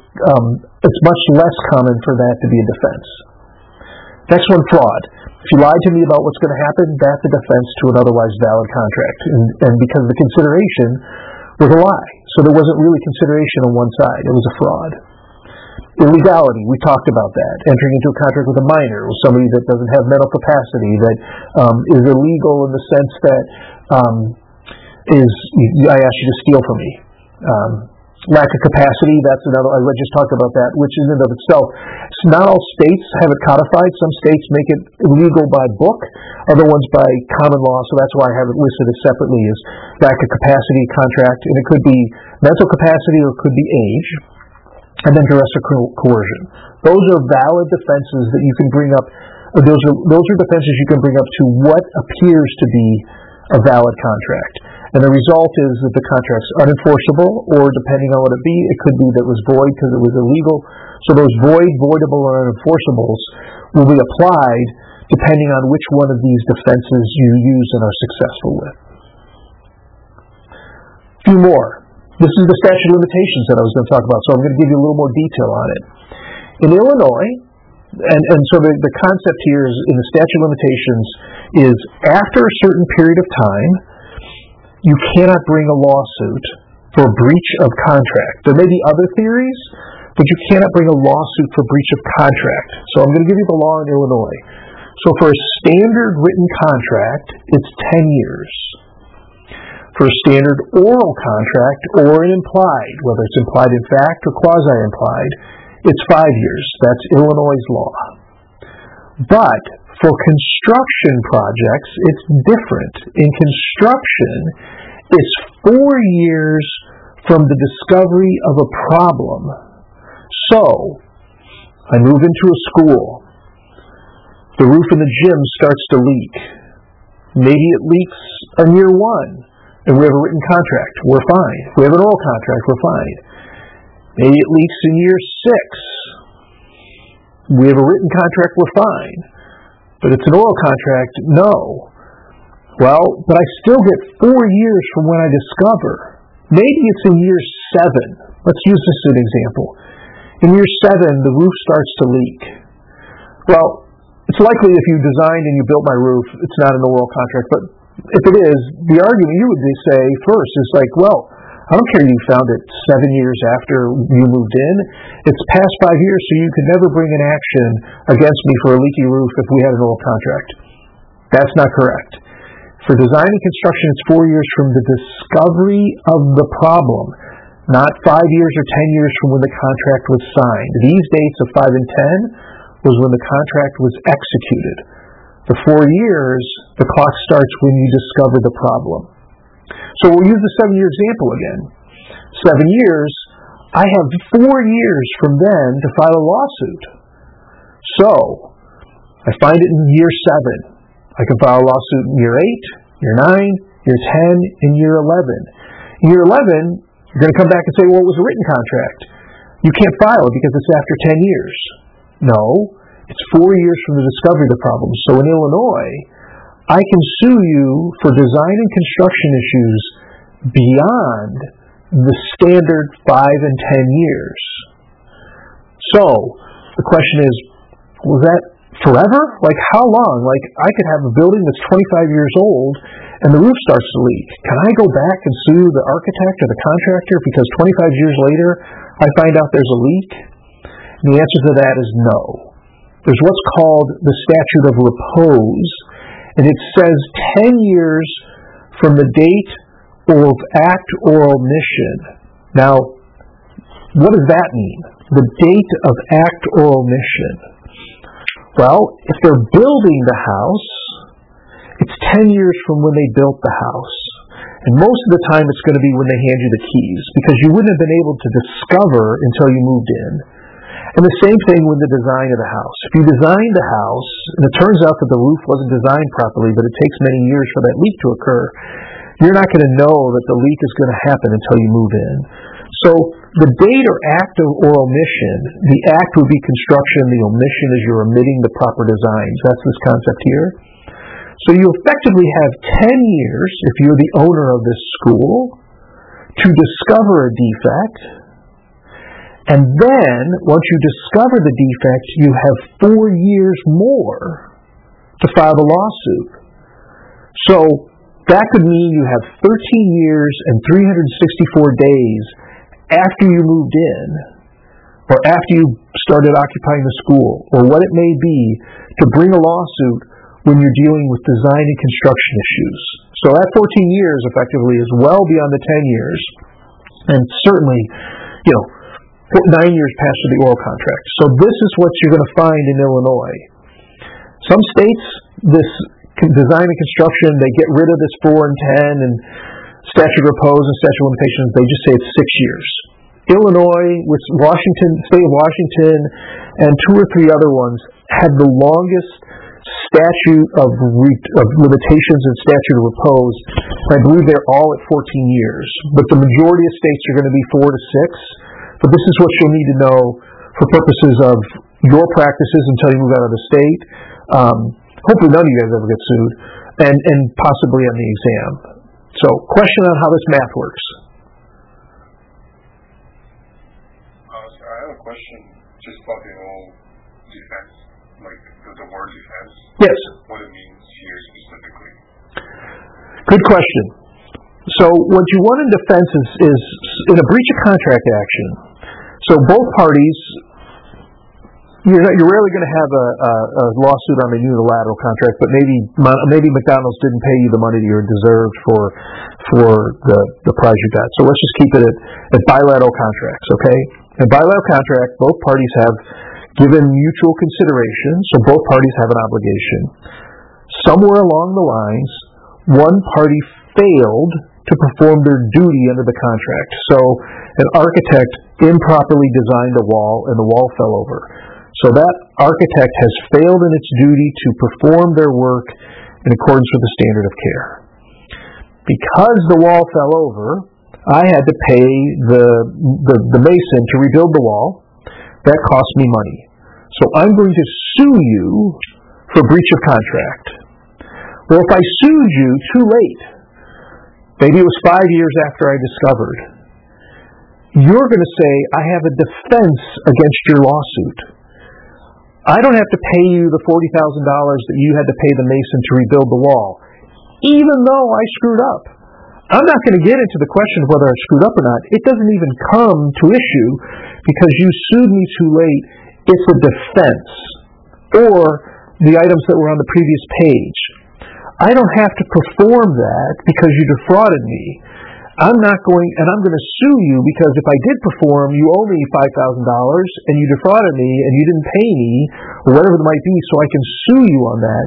less common for that to be a defense. Next one, fraud. If you lied to me about what's going to happen, that's a defense to an otherwise valid contract. And because the consideration was a lie. So there wasn't really consideration on one side. It was a fraud. Illegality, we talked about that. Entering into a contract with a minor, with somebody that doesn't have mental capacity, that is illegal in the sense that I ask you to steal from me. Lack of capacity, that's another, I just talked about that, which in and of itself, not all states have it codified. Some states make it illegal by book, other ones by common law, so that's why I have it listed as separately as lack of capacity contract, and it could be mental capacity or it could be age, and then duress or coercion. Those are valid defenses that you can bring up, those are defenses you can bring up to what appears to be a valid contract. And the result is that the contract's unenforceable, or depending on what it be, it could be that it was void because it was illegal. So those void, voidable, and unenforceables will be applied depending on which one of these defenses you use and are successful with. A few more. This is the statute of limitations that I was going to talk about, so I'm going to give you a little more detail on it. In Illinois, and so the concept here is in the statute of limitations is after a certain period of time, you cannot bring a lawsuit for breach of contract. There may be other theories, but you cannot bring a lawsuit for breach of contract. So I'm going to give you the law in Illinois. So for a standard written contract, it's 10 years. For a standard oral contract or an implied, whether it's implied in fact or quasi-implied, it's 5 years. That's Illinois' law. But for construction projects, it's different. In construction, it's 4 years from the discovery of a problem. So, I move into a school. The roof in the gym starts to leak. Maybe it leaks on year 1, and we have a written contract. We're fine. If we have an oral contract, we're fine. Maybe it leaks in year 6. We have a written contract, we're fine. But it's an oral contract, no. Well, but I still get 4 years from when I discover. Maybe it's in year 7. Let's use this as an example. In year 7, the roof starts to leak. Well, it's likely if you designed and you built my roof, it's not an oral contract, but if it is, the argument you would say first is like, well, I don't care you found it 7 years after you moved in. It's past 5 years, so you could never bring an action against me for a leaky roof if we had an oral contract. That's not correct. For design and construction, it's 4 years from the discovery of the problem, not 5 years or 10 years from when the contract was signed. These dates of 5 and 10 was when the contract was executed. The 4 years, the clock starts when you discover the problem. So we'll use the 7-year example again. 7 years, I have 4 years from then to file a lawsuit. So, I find it in year 7. I can file a lawsuit in year 8, year 9, year 10, and year 11. In year 11, you're going to come back and say, well, it was a written contract. You can't file it because it's after 10 years. No, it's 4 years from the discovery of the problem. So in Illinois, I can sue you for design and construction issues beyond the standard 5 and 10 years. So, the question is, was that forever? Like, how long? Like, I could have a building that's 25 years old and the roof starts to leak. Can I go back and sue the architect or the contractor because 25 years later I find out there's a leak? And the answer to that is no. There's what's called the statute of repose, and it says 10 years from the date of act or omission. Now, what does that mean? The date of act or omission. Well, if they're building the house, it's 10 years from when they built the house. And most of the time it's going to be when they hand you the keys, because you wouldn't have been able to discover until you moved in. And the same thing with the design of the house. If you designed the house, and it turns out that the roof wasn't designed properly, but it takes many years for that leak to occur, you're not going to know that the leak is going to happen until you move in. So the date or act or omission, the act would be construction, the omission is you're omitting the proper designs. That's this concept here. So you effectively have 10 years, if you're the owner of this school, to discover a defect. And then, once you discover the defect, you have 4 years more to file the lawsuit. So that could mean you have 13 years and 364 days after you moved in, or after you started occupying the school, or what it may be, to bring a lawsuit when you're dealing with design and construction issues. So that 14 years, effectively, is well beyond the 10 years. And certainly, 9 years past the oral contract. So this is what you're going to find in Illinois. Some states, this design and construction, they get rid of this 4 and 10 and statute of repose and statute of limitations. They just say it's 6 years. Illinois, with state of Washington, and 2 or 3 other ones, had the longest statute of limitations and statute of repose. I believe they're all at 14 years. But the majority of states are going to be 4 to 6. But this is what you'll need to know for purposes of your practices until you move out of the state. Hopefully none of you guys ever get sued, and possibly on the exam. So, question on how this math works. I have a question just about the whole defense, like the word defense. Yes. What it means here specifically. Good question. So, what you want in defense is in a breach of contract action. So, both parties. You're rarely going to have a lawsuit on a unilateral contract, but maybe McDonald's didn't pay you the money you deserved for the prize you got. So let's just keep it at bilateral contracts, okay? In bilateral contract, both parties have given mutual consideration, so both parties have an obligation. Somewhere along the lines, one party failed to perform their duty under the contract. So an architect improperly designed a wall, and the wall fell over. So that architect has failed in its duty to perform their work in accordance with the standard of care. Because the wall fell over, I had to pay the mason to rebuild the wall. That cost me money. So I'm going to sue you for breach of contract. Well, if I sued you too late, maybe it was 5 years after I discovered, you're going to say, I have a defense against your lawsuit. I don't have to pay you the $40,000 that you had to pay the mason to rebuild the wall, even though I screwed up. I'm not going to get into the question of whether I screwed up or not. It doesn't even come to issue because you sued me too late. It's a defense. Or the items that were on the previous page. I don't have to perform that because you defrauded me. I'm going to sue you because if I did perform, you owe me $5,000 and you defrauded me and you didn't pay me, or whatever it might be, so I can sue you on that.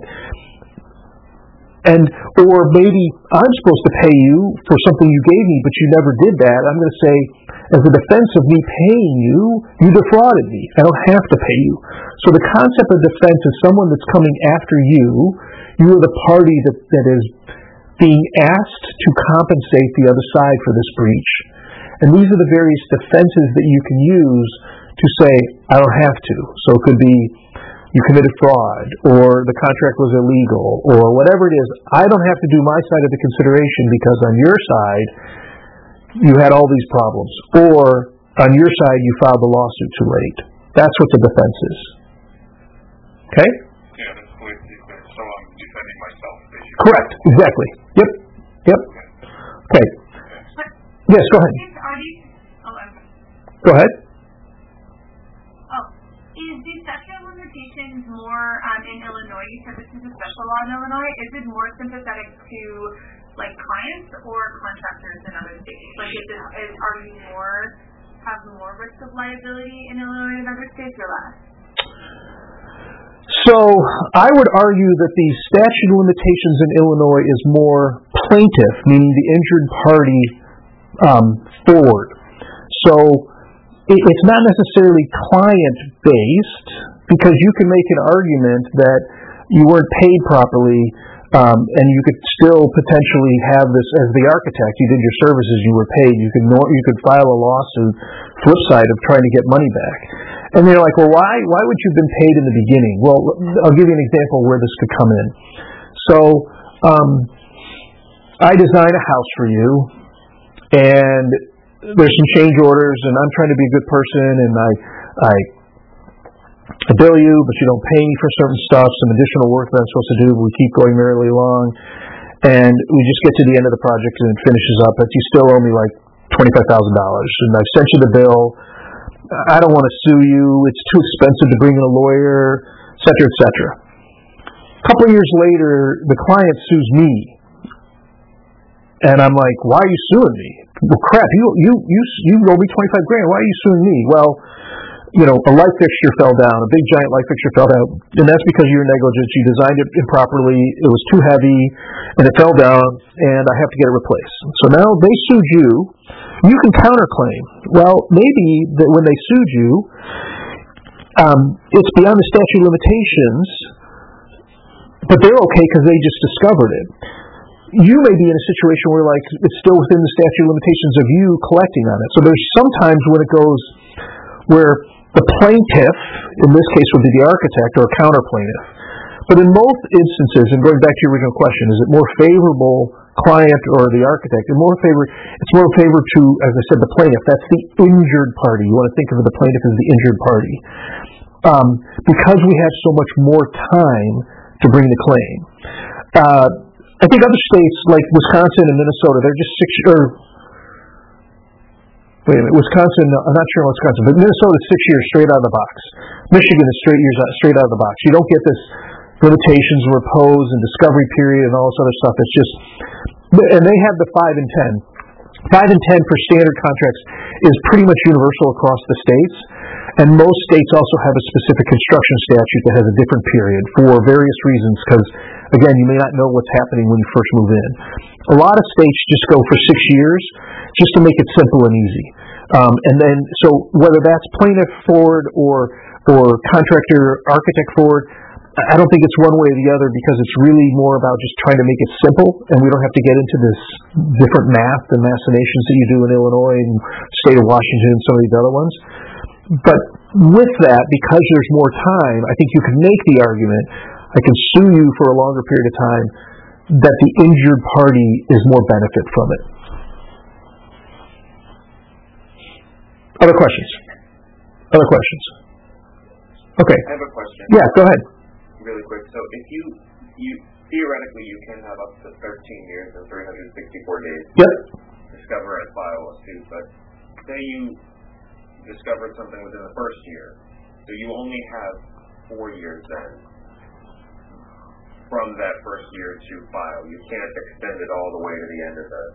Or maybe I'm supposed to pay you for something you gave me, but you never did that. I'm going to say, as a defense of me paying you, you defrauded me. I don't have to pay you. So the concept of defense is someone that's coming after you. You are the party that is being asked to compensate the other side for this breach. And these are the various defenses that you can use to say, I don't have to. So it could be you committed fraud, or the contract was illegal, or whatever it is. I don't have to do my side of the consideration because on your side, you had all these problems. Or on your side, you filed the lawsuit too late. That's what the defense is. Okay? Yeah, that's politically clear. So I'm defending myself, basically. Correct. Exactly. Yep. Okay. Yes, go ahead. Go ahead. Is the statute of limitations more in Illinois? You said this is a special law in Illinois. Is it more sympathetic to clients or contractors in other states? Are you have more risk of liability in Illinois than other states, or less? So I would argue that the statute of limitations in Illinois is more plaintiff, meaning the injured party, forward. So it's not necessarily client-based, because you can make an argument that you weren't paid properly, and you could still potentially have this as the architect. You did your services, you were paid. You could file a lawsuit, flip side of trying to get money back. And they're like, well, why would you have been paid in the beginning? Well, I'll give you an example where this could come in. So I design a house for you, and there's some change orders, and I'm trying to be a good person, and I bill you, but you don't pay me for certain stuff, some additional work that I'm supposed to do, but we keep going merrily along, and we just get to the end of the project and it finishes up, but you still owe me $25,000, and I've sent you the bill. I don't want to sue you, it's too expensive to bring in a lawyer, et cetera, et cetera. A couple of years later, the client sues me, And I'm like, why are you suing me? Well, crap, you owe me $25,000. Why are you suing me? Well, a light fixture fell down, a big giant light fixture fell down, and that's because of your negligence. You designed it improperly, it was too heavy, and it fell down, and I have to get it replaced. So now they sued you. You can counterclaim. Well, maybe that when they sued you, it's beyond the statute of limitations, but they're okay because they just discovered it. You may be in a situation where, like, it's still within the statute of limitations of you collecting on it. So there's sometimes when it goes where the plaintiff, in this case would be the architect or a counter-plaintiff. But in most instances, and going back to your original question, is it more favorable client or the architect? It's more favor to, as I said, the plaintiff. That's the injured party. You want to think of the plaintiff as the injured party. Because we have so much more time to bring the claim. I think other states like Wisconsin and Minnesota, they're just Wisconsin, I'm not sure in Wisconsin, but Minnesota is 6 years straight out of the box. Michigan is straight out of the box. You don't get this limitations, repose, and discovery period and all this other stuff. It's just, and they have the 5 and 10. 5 and 10 for standard contracts is pretty much universal across the states. And most states also have a specific construction statute that has a different period for various reasons because, again, you may not know what's happening when you first move in. A lot of states just go for 6 years just to make it simple and easy. And then, so whether that's plaintiff forward or contractor, architect forward, I don't think it's one way or the other because it's really more about just trying to make it simple and we don't have to get into this different math and machinations that you do in Illinois and state of Washington and some of these other ones. But with that, because there's more time, I think you can make the argument, I can sue you for a longer period of time, that the injured party is more benefit from it. Other questions? Okay. I have a question. Yeah, go ahead. Really quick. So if you theoretically you can have up to 13 years and 364 days to discover and file a suit, but say you discovered something within the first year, so you only have 4 years then from that first year to file. You can't extend it all the way to the end of the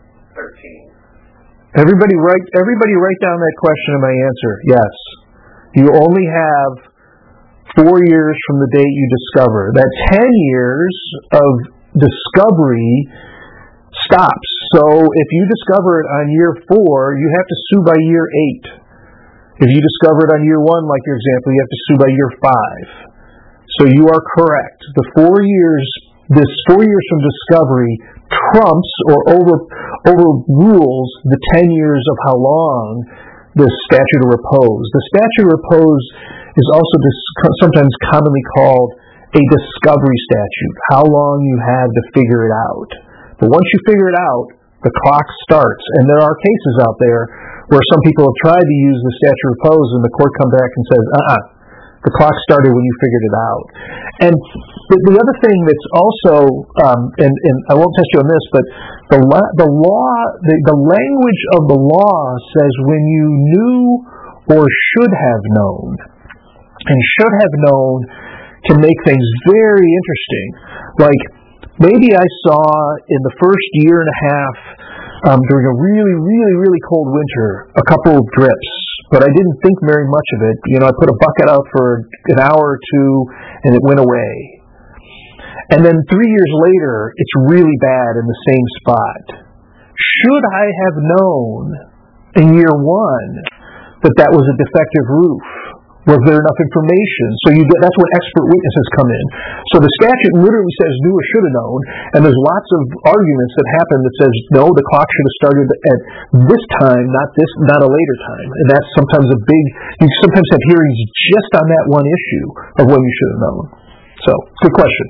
13. Everybody write down that question and my answer. Yes. You only have 4 years from the date you discover. That 10 years of discovery stops. So if you discover it on year 4, you have to sue by year 8. If you discover it on year 1, like your example, you have to sue by year 5. So you are correct. This 4 years from discovery trumps or overrules the 10 years of how long the statute of repose. The statute of repose is also sometimes commonly called a discovery statute, how long you have to figure it out. But once you figure it out, the clock starts. And there are cases out there where some people have tried to use the statute of repose and the court comes back and says, the clock started when you figured it out. And the other thing that's also, and I won't test you on this, but the language of the law says when you knew or should have known. And should have known can make things very interesting. Like, maybe I saw in the first year and a half, during a really, really, really cold winter, a couple of drips, but I didn't think very much of it. I put a bucket out for an hour or two, and it went away. And then 3 years later, it's really bad in the same spot. Should I have known in year 1 that was a defective roof? Was there enough information? So that's when expert witnesses come in. So the statute literally says knew or should have known, and there's lots of arguments that happen that says no, the clock should have started at this time, not a later time. And that's sometimes you sometimes have hearings just on that one issue of when you should have known. So, good question.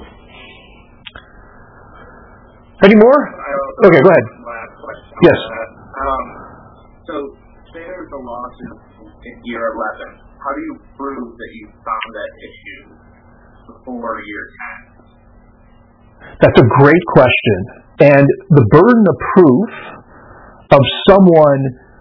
Any more? Okay, go ahead. Last question. Yes. So, say there's a lawsuit in year 11. How do you prove that you found that issue before year 10? That's a great question. And the burden of proof of someone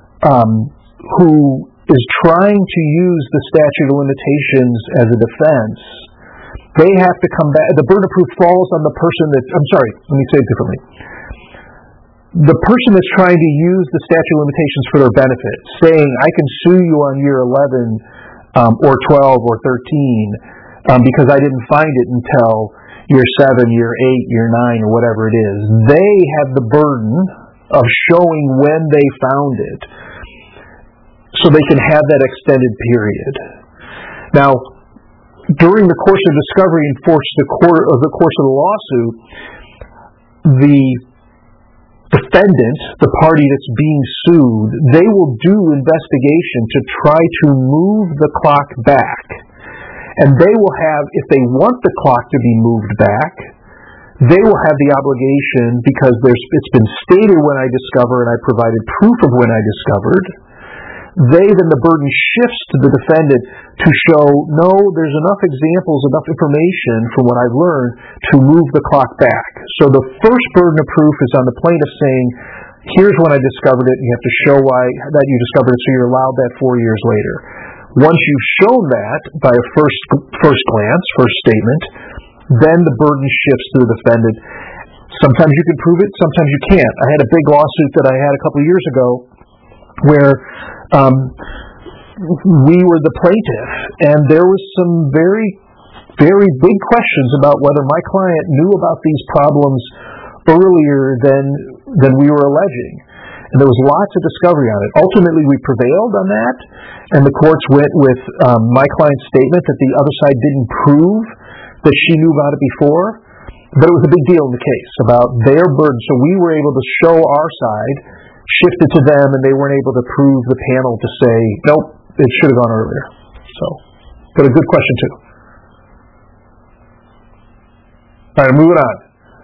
who is trying to use the statute of limitations as a defense, they have to come back. The burden of proof falls on the person let me say it differently. the person that's trying to use the statute of limitations for their benefit, saying, I can sue you on year 11 or 12 or 13 because I didn't find it until year 7, year 8, year 9, or whatever it is. They have the burden of showing when they found it so they can have that extended period. Now, during the course of discovery and the course of the lawsuit, the defendant, the party that's being sued, they will do investigation to try to move the clock back. And they will have, if they want the clock to be moved back, they will have the obligation, because it's been stated when I discover and I provided proof of when I discovered, then the burden shifts to the defendant to show, no, there's enough examples, enough information from what I've learned to move the clock back. So the first burden of proof is on the plaintiff saying, here's when I discovered it, and you have to show why that you discovered it, so you're allowed that 4 years later. Once you've shown that by a first glance, first statement, then the burden shifts to the defendant. Sometimes you can prove it, sometimes you can't. I had a big lawsuit that I had a couple of years ago where we were the plaintiff, and there was some very, very big questions about whether my client knew about these problems earlier than we were alleging. And there was lots of discovery on it. Ultimately, we prevailed on that, and the courts went with my client's statement that the other side didn't prove that she knew about it before, but it was a big deal in the case about their burden. So we were able to show our side, shift it to them, and they weren't able to prove the panel to say, nope, it should have gone earlier. So, but a good question too. All right, moving on.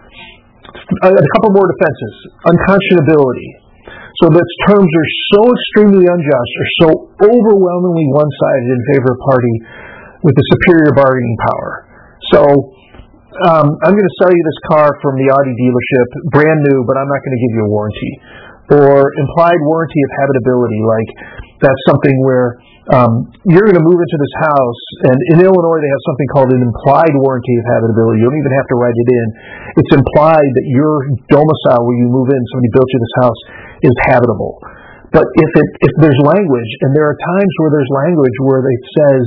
A couple more defenses. Unconscionability. So those terms are so extremely unjust, or so overwhelmingly one-sided in favor of a party with the superior bargaining power. So I'm going to sell you this car from the Audi dealership, brand new, but I'm not going to give you a warranty. Or implied warranty of habitability, like that's something where you're going to move into this house, and in Illinois they have something called an implied warranty of habitability. You don't even have to write it in. It's implied that your domicile where you move in, somebody built you this house, is habitable. But if there's language, and there are times where there's language where it says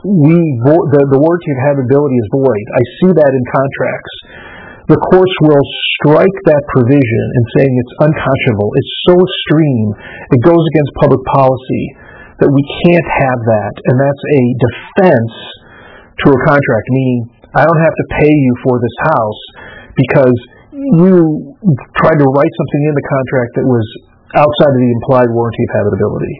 the warranty of habitability is void. I see that in contracts. The courts will strike that provision and saying it's unconscionable. It's so extreme. It goes against public policy that we can't have that. And that's a defense to a contract, meaning I don't have to pay you for this house because you tried to write something in the contract that was outside of the implied warranty of habitability.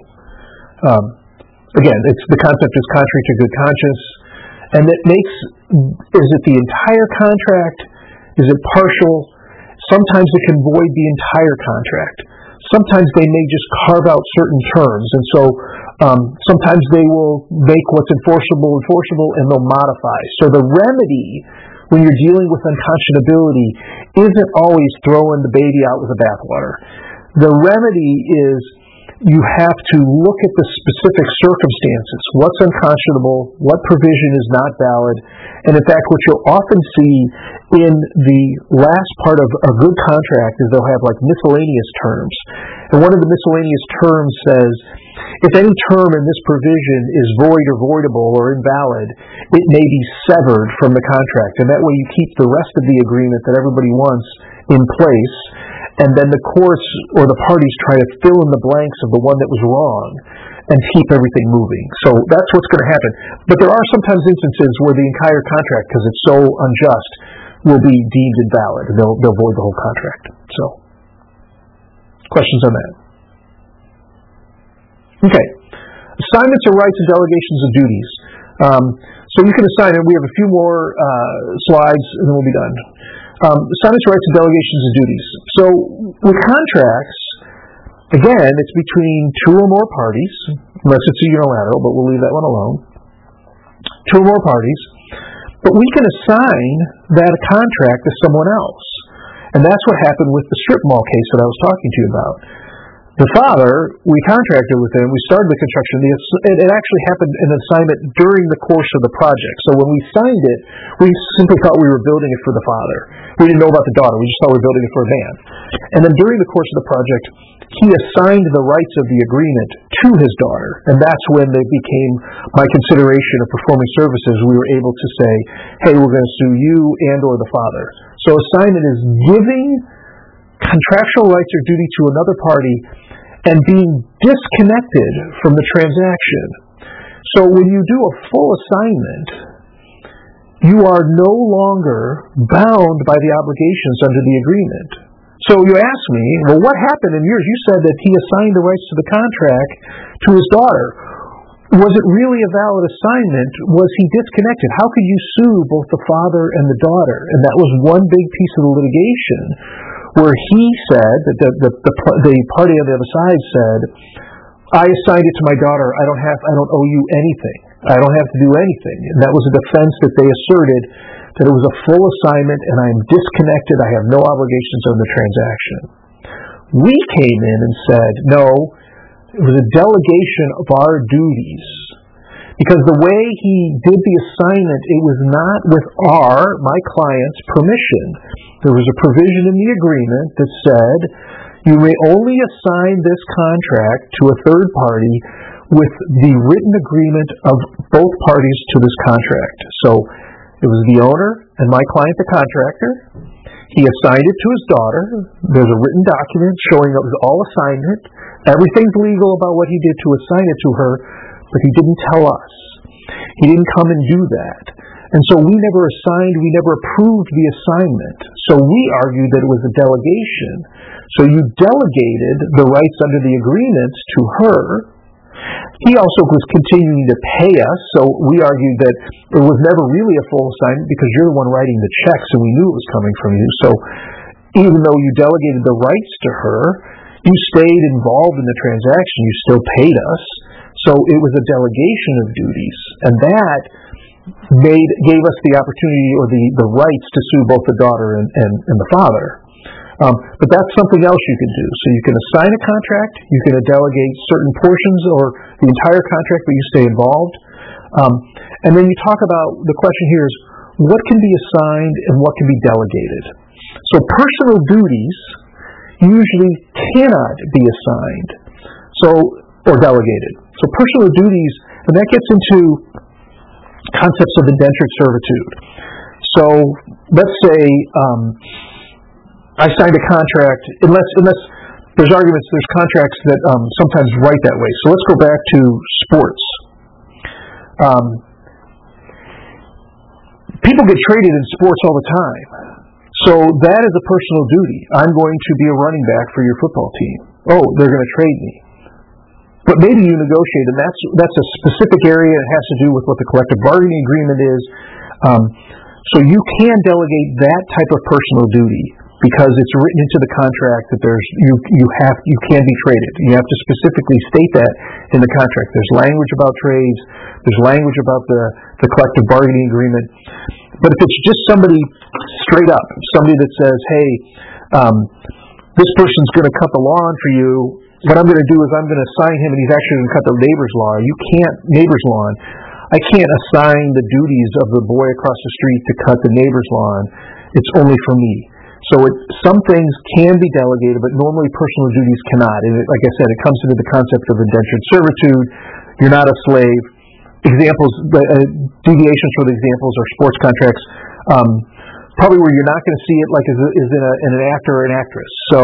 Again, the concept is contrary to good conscience. And it makes, is it the entire contract? Is it partial? Sometimes it can void the entire contract. Sometimes they may just carve out certain terms. And so sometimes they will make what's enforceable, and they'll modify. So the remedy when you're dealing with unconscionability isn't always throwing the baby out with the bathwater. The remedy is you have to look at the specific circumstances. What's unconscionable? What provision is not valid? And in fact, what you'll often see in the last part of a good contract is they'll have like miscellaneous terms. And one of the miscellaneous terms says, if any term in this provision is void or voidable or invalid, it may be severed from the contract. And that way you keep the rest of the agreement that everybody wants in place. And then the courts or the parties try to fill in the blanks of the one that was wrong and keep everything moving. So that's what's going to happen. But there are sometimes instances where the entire contract, because it's so unjust, will be deemed invalid, and they'll void the whole contract. So, questions on that? Okay. Assignments of rights and delegations of duties. So you can assign, and we have a few more slides, and then we'll be done. Assignments, rights, and delegations of duties. So with contracts, again, it's between two or more parties, unless it's a unilateral, but we'll leave that one alone. Two or more parties. But we can assign that contract to someone else. And that's what happened with the strip mall case that I was talking to you about. The father, we contracted with him, we started the construction. It actually happened an assignment during the course of the project. So when we signed it, we simply thought we were building it for the father. We didn't know about the daughter. We just thought we were building it for a man. And then during the course of the project, he assigned the rights of the agreement to his daughter. And that's when they became my consideration of performing services. We were able to say, hey, we're going to sue you and or the father. So assignment is giving contractual rights or duty to another party and being disconnected from the transaction. So when you do a full assignment, you are no longer bound by the obligations under the agreement. So you ask me, well, what happened in yours? You said that he assigned the rights to the contract to his daughter. Was it really a valid assignment? Was he disconnected? How could you sue both the father and the daughter? And that was one big piece of the litigation, where he said, that the party on the other side said, I assigned it to my daughter. I don't owe you anything. I don't have to do anything. And that was a defense that they asserted, that it was a full assignment and I am disconnected. I have no obligations on the transaction. We came in and said, no, it was a delegation of our duties. Because the way he did the assignment, it was not with my client's permission. There was a provision in the agreement that said, you may only assign this contract to a third party with the written agreement of both parties to this contract. So it was the owner and my client, the contractor. He assigned it to his daughter. There's a written document showing it was all assignment. Everything's legal about what he did to assign it to her, but he didn't tell us. He didn't come and do that. And so we never approved the assignment. So we argued that it was a delegation. So you delegated the rights under the agreements to her. He also was continuing to pay us, so we argued that it was never really a full assignment because you're the one writing the checks and we knew it was coming from you. So even though you delegated the rights to her, you stayed involved in the transaction, you still paid us. So it was a delegation of duties, and that gave us the opportunity or the rights to sue both the daughter and the father. But that's something else you can do. So you can assign a contract, you can delegate certain portions or the entire contract, but you stay involved. And then you talk about, the question here is, what can be assigned and what can be delegated? So personal duties usually cannot be assigned or delegated. So personal duties, and that gets into concepts of indentured servitude. So let's say I signed a contract, unless there's arguments, there's contracts that sometimes write that way. So let's go back to sports. People get traded in sports all the time. So that is a personal duty. I'm going to be a running back for your football team. Oh, they're going to trade me. But maybe you negotiate, and that's a specific area. It has to do with what the collective bargaining agreement is. So you can delegate that type of personal duty because it's written into the contract that you can be traded. You have to specifically state that in the contract. There's language about trades. There's language about the collective bargaining agreement. But if it's just somebody straight up, somebody that says, hey, this person's going to cut the lawn for you, what I'm going to do is I'm going to assign him and he's actually going to cut the neighbor's lawn. I can't assign the duties of the boy across the street to cut the neighbor's lawn. It's only for me. So some things can be delegated, but normally personal duties cannot. And like I said, it comes into the concept of indentured servitude. You're not a slave. Examples, deviations for the examples are sports contracts. Probably where you're not going to see it like is in an actor or an actress. So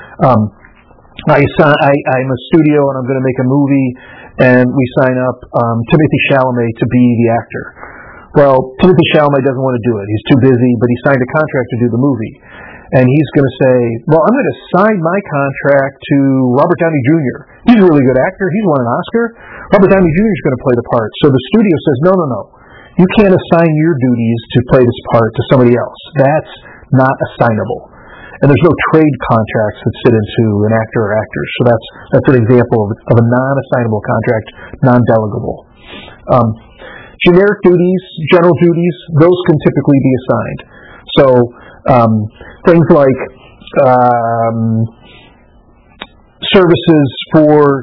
I'm a studio and I'm going to make a movie, and we sign up Timothée Chalamet to be the actor. Well, Timothée Chalamet doesn't want to do it. He's too busy, but he signed a contract to do the movie. And he's going to say, well, I'm going to sign my contract to Robert Downey Jr. He's a really good actor. He's won an Oscar. Robert Downey Jr. is going to play the part. So the studio says, no. You can't assign your duties to play this part to somebody else. That's not assignable. And there's no trade contracts that fit into an actor or actors. So that's an example of a non-assignable contract, non-delegable. Generic duties, general duties, those can typically be assigned. So things like services for,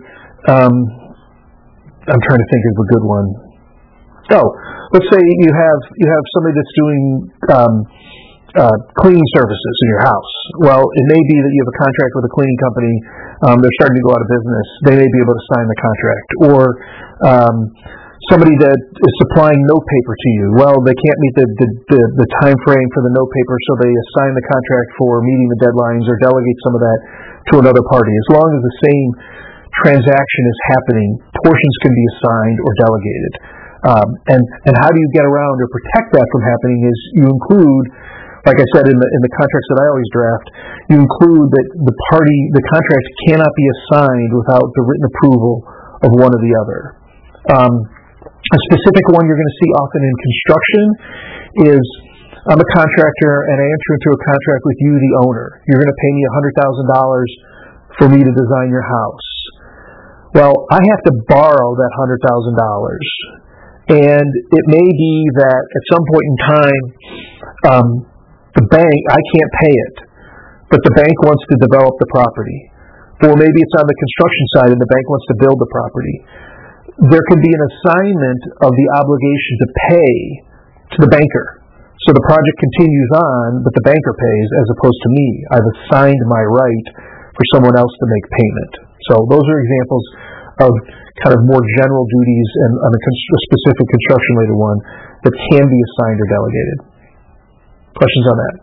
I'm trying to think of a good one. Oh, let's say you have somebody that's doing cleaning services in your house. Well, it may be that you have a contract with a cleaning company. They're starting to go out of business. They may be able to sign the contract. Or somebody that is supplying notepaper to you. Well, they can't meet the time frame for the notepaper, so they assign the contract for meeting the deadlines or delegate some of that to another party. As long as the same transaction is happening, portions can be assigned or delegated. And how do you get around or protect that from happening is you include, like I said in the contracts that I always draft, you include that the contract cannot be assigned without the written approval of one or the other. A specific one you're going to see often in construction is, I'm a contractor and I enter into a contract with you, the owner. You're going to pay me $100,000 for me to design your house. Well, I have to borrow that $100,000. And it may be that at some point in time, the bank, I can't pay it, but the bank wants to develop the property. Or maybe it's on the construction side and the bank wants to build the property. There could be an assignment of the obligation to pay to the banker. So the project continues on, but the banker pays as opposed to me. I've assigned my right for someone else to make payment. So those are examples of kind of more general duties and on a specific construction-related one that can be assigned or delegated. Questions on that?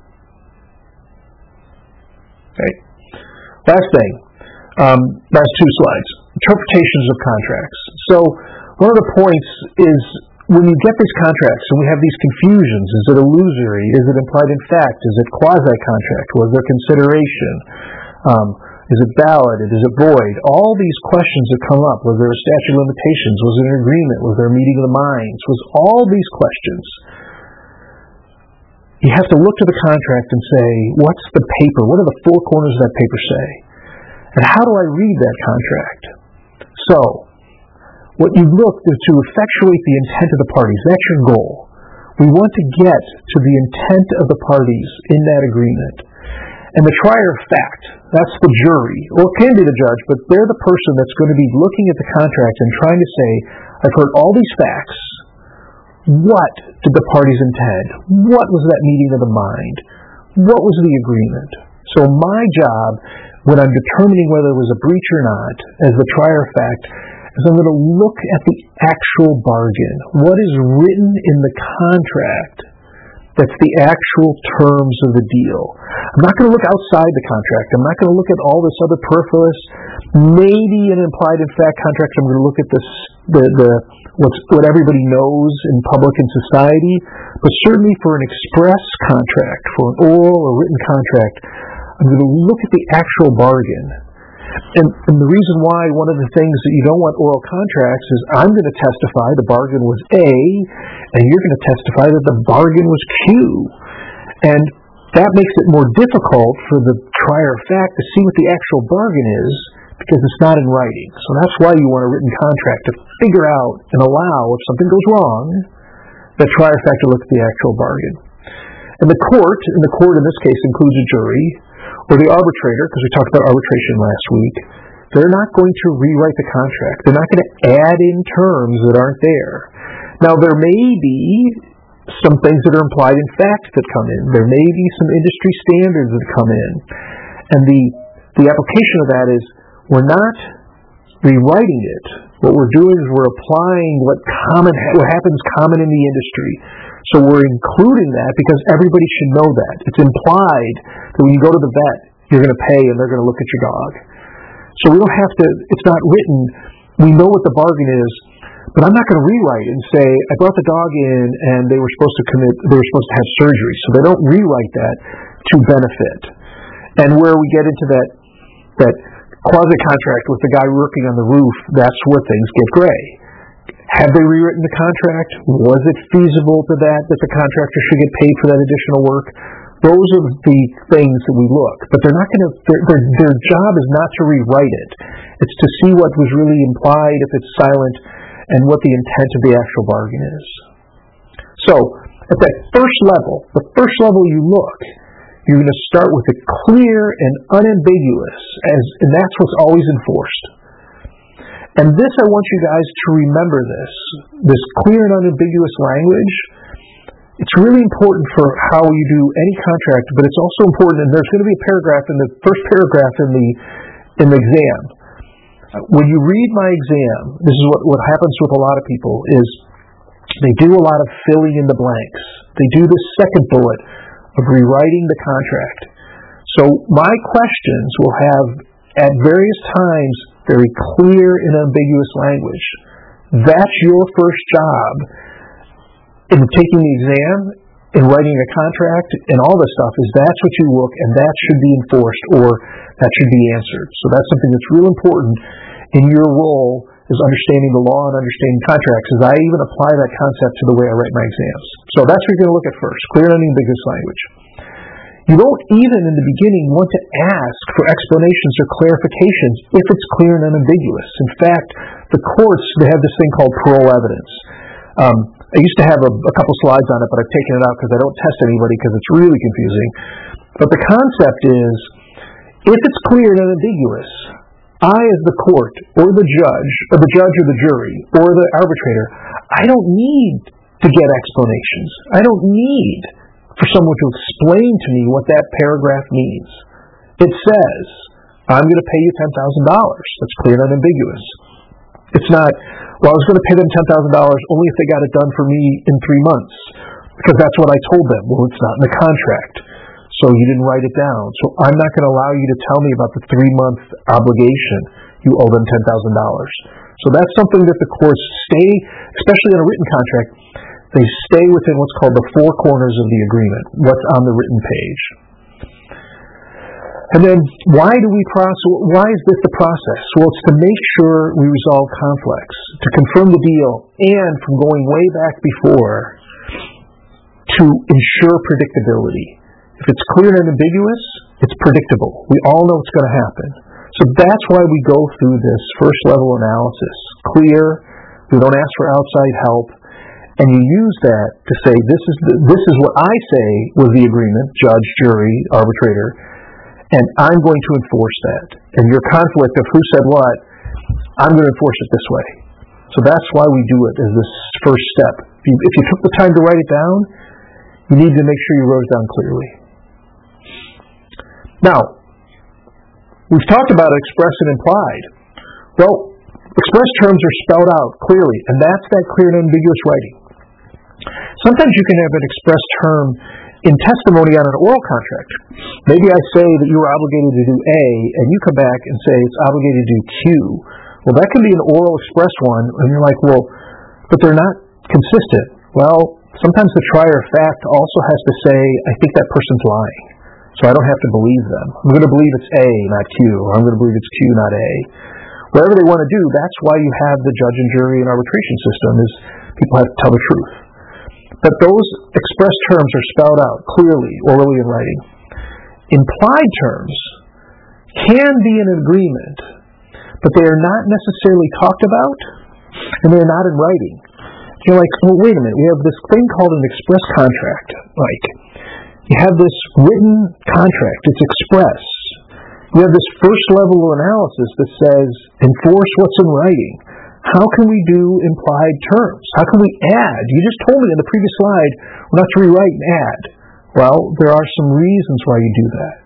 Okay. Last thing. Last two slides. Interpretations of contracts. So one of the points is when you get these contracts and we have these confusions, is it illusory? Is it implied in fact? Is it quasi-contract? Was there consideration? Is it valid? Is it void? All these questions that come up. Was there a statute of limitations? Was there an agreement? Was there a meeting of the minds? Was all these questions. You have to look to the contract and say, what's the paper? What do the four corners of that paper say? And how do I read that contract? So, what you look is to effectuate the intent of the parties. That's your goal. We want to get to the intent of the parties in that agreement. And the trier of fact, that's the jury, or it can be the judge, but they're the person that's going to be looking at the contract and trying to say, I've heard all these facts. What did the parties intend? What was that meeting of the mind? What was the agreement? So my job, when I'm determining whether there was a breach or not, as the trier of fact, is I'm going to look at the actual bargain. What is written in the contract that's the actual terms of the deal. I'm not going to look outside the contract. I'm not going to look at all this other peripherous, maybe an implied in fact contract. I'm going to look at this, what everybody knows in public and society, but certainly for an express contract, for an oral or written contract, I'm going to look at the actual bargain. And the reason why one of the things that you don't want oral contracts is I'm going to testify the bargain was A, and you're going to testify that the bargain was Q. And that makes it more difficult for the trier of fact to see what the actual bargain is because it's not in writing. So that's why you want a written contract to figure out and allow, if something goes wrong, the trier of fact to look at the actual bargain. And the court in this case includes a jury, or the arbitrator, because we talked about arbitration last week, they're not going to rewrite the contract. They're not going to add in terms that aren't there. Now, there may be some things that are implied in fact that come in. There may be some industry standards that come in. And the application of that is we're not rewriting it. What we're doing is we're applying what happens common in the industry. So we're including that because everybody should know that. It's implied that when you go to the vet, you're going to pay and they're going to look at your dog. So we don't have to, it's not written, we know what the bargain is, but I'm not going to rewrite it and say, I brought the dog in and they were supposed to have surgery. So they don't rewrite that to benefit. And where we get into that quasi-contract with the guy working on the roof, that's where things get gray. Have they rewritten the contract? Was it feasible to that the contractor should get paid for that additional work? Those are the things that we look. But they're not going to, their job is not to rewrite it. It's to see what was really implied, if it's silent, and what the intent of the actual bargain is. So, at that first level, the first level you look you're going to start with a clear and unambiguous, and that's what's always enforced. And this, I want you guys to remember this clear and unambiguous language. It's really important for how you do any contract, but it's also important, and there's going to be a paragraph in the first paragraph in the exam. When you read my exam, this is what happens with a lot of people, is they do a lot of filling in the blanks. They do the second bullet of rewriting the contract. So my questions will have, at various times, very clear and ambiguous language. That's your first job in taking the exam, in writing a contract, and all this stuff, is that's what you look, and that should be enforced, or that should be answered. So that's something that's real important in your role, is understanding the law and understanding contracts, as I even apply that concept to the way I write my exams. So that's what you're going to look at first, clear and unambiguous language. You don't even in the beginning want to ask for explanations or clarifications if it's clear and unambiguous. In fact, the courts, they have this thing called parole evidence. I used to have a couple slides on it, but I've taken it out because I don't test anybody because it's really confusing. But the concept is, if it's clear and unambiguous, I, as the court, or the judge or the jury, or the arbitrator, I don't need to get explanations. I don't need for someone to explain to me what that paragraph means. It says, I'm going to pay you $10,000. That's clear and unambiguous. It's not, well, I was going to pay them $10,000 only if they got it done for me in 3 months, because that's what I told them. Well, it's not in the contract, so you didn't write it down. So I'm not going to allow you to tell me about the 3-month obligation. You owe them $10,000. So that's something that the courts stay, especially on a written contract, they stay within what's called the 4 corners of the agreement, what's on the written page. And then, why is this the process? Well, it's to make sure we resolve conflicts, to confirm the deal, and from going way back before, to ensure predictability. If it's clear and ambiguous, it's predictable. We all know it's going to happen. So that's why we go through this first level analysis. Clear, we don't ask for outside help, and you use that to say, this is what I say was the agreement, judge, jury, arbitrator, and I'm going to enforce that. And your conflict of who said what, I'm going to enforce it this way. So that's why we do it as this first step. If you took the time to write it down, you need to make sure you wrote it down clearly. Now, we've talked about express and implied. Well, express terms are spelled out clearly, and that's that clear and ambiguous writing. Sometimes you can have an express term in testimony on an oral contract. Maybe I say that you were obligated to do A, and you come back and say it's obligated to do Q. Well, that can be an oral express one, and you're like, well, but they're not consistent. Well, sometimes the trier of fact also has to say, I think that person's lying, so I don't have to believe them. I'm going to believe it's A, not Q, or I'm going to believe it's Q, not A. Whatever they want to do, that's why you have the judge and jury and arbitration system, is people have to tell the truth. But those express terms are spelled out clearly, orally in writing. Implied terms can be an agreement, but they are not necessarily talked about, and they are not in writing. You're like, well, wait a minute, we have this thing called an express contract. Like, you have this written contract, it's express. You have this first level of analysis that says, enforce what's in writing. How can we do implied terms? How can we add? You just told me in the previous slide, we're not to rewrite and add. Well, there are some reasons why you do that.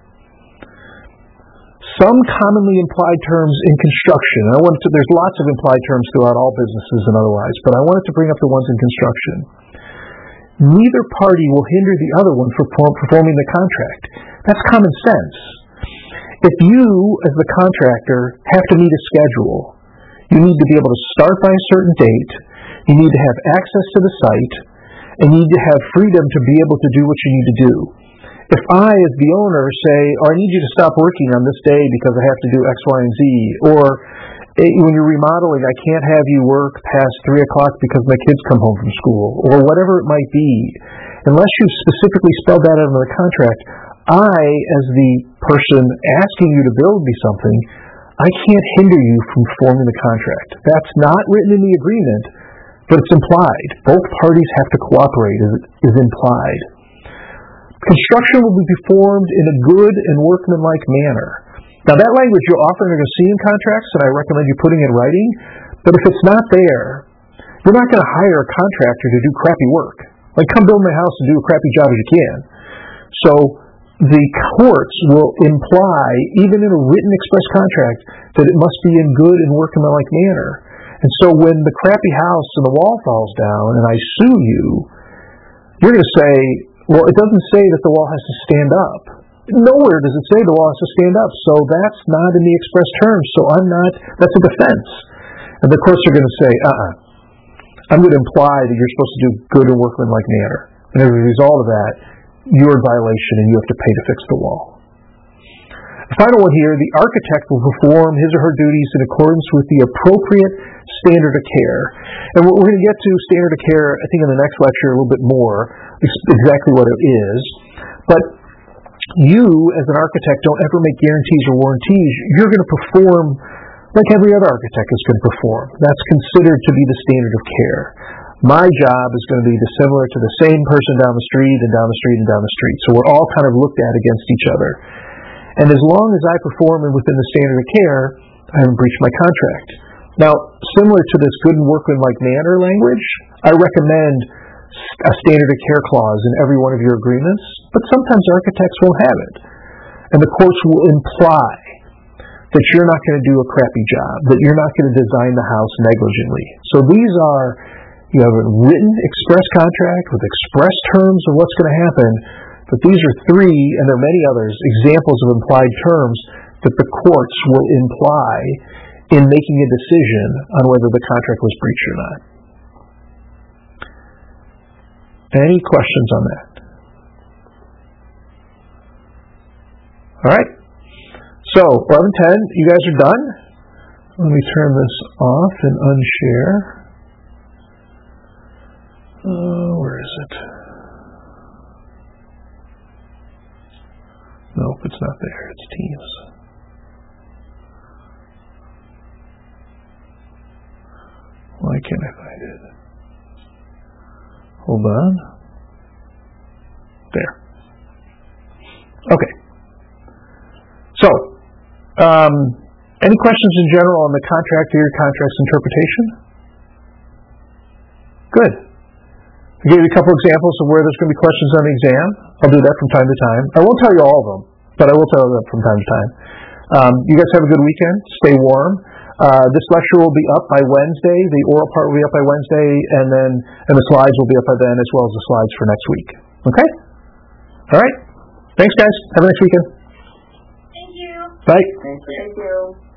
Some commonly implied terms in construction, there's lots of implied terms throughout all businesses and otherwise, but I wanted to bring up the ones in construction. Neither party will hinder the other one from performing the contract. That's common sense. If you, as the contractor, have to meet a schedule, you need to be able to start by a certain date, you need to have access to the site, and you need to have freedom to be able to do what you need to do. If I, as the owner, say, I need you to stop working on this day because I have to do X, Y, and Z, or when you're remodeling, I can't have you work past 3 o'clock because my kids come home from school, or whatever it might be, unless you've specifically spelled that out in the contract, I, as the person asking you to build me something, I can't hinder you from forming the contract. That's not written in the agreement, but it's implied. Both parties have to cooperate, is implied. Construction will be performed in a good and workmanlike manner. Now, that language you're often going to see in contracts, and I recommend you putting in writing, but if it's not there, you're not going to hire a contractor to do crappy work. Like, come build my house and do a crappy job as you can. So, the courts will imply, even in a written express contract, that it must be in good and workmanlike manner. And so when the crappy house and the wall falls down and I sue you, you're going to say, well, it doesn't say that the wall has to stand up. Nowhere does it say the wall has to stand up, so that's not in the express terms, so that's a defense. And the courts are going to say, I'm going to imply that you're supposed to do good and workmanlike manner. And as a result of that, you're in violation and you have to pay to fix the wall. The final one here, the architect will perform his or her duties in accordance with the appropriate standard of care. And we're going to get to standard of care, I think, in the next lecture a little bit more, exactly what it is. But you, as an architect, don't ever make guarantees or warranties. You're going to perform like every other architect is going to perform. That's considered to be the standard of care. My job is going to be similar to the same person down the street and down the street and down the street. So we're all kind of looked at against each other. And as long as I perform within the standard of care, I haven't breached my contract. Now, similar to this good and workmanlike manner language, I recommend a standard of care clause in every one of your agreements, but sometimes architects won't have it. And the courts will imply that you're not going to do a crappy job, that you're not going to design the house negligently. So these are, you have a written express contract with express terms of what's going to happen, but these are three, and there are many others, examples of implied terms that the courts will imply in making a decision on whether the contract was breached or not. Any questions on that? All right. So, 11:10, you guys are done. Let me turn this off and unshare. Where is it? Nope, it's not there. It's Teams. Why can't I find it? Hold on. There. Okay. So, any questions in general on the contract or your contract's interpretation? Good. I gave you a couple examples of where there's going to be questions on the exam. I'll do that from time to time. I won't tell you all of them, but I will tell you that from time to time. You guys have a good weekend. Stay warm. This lecture will be up by Wednesday. The oral part will be up by Wednesday, and the slides will be up by then, as well as the slides for next week. Okay? All right. Thanks, guys. Have a nice weekend. Thank you. Bye. Thank you.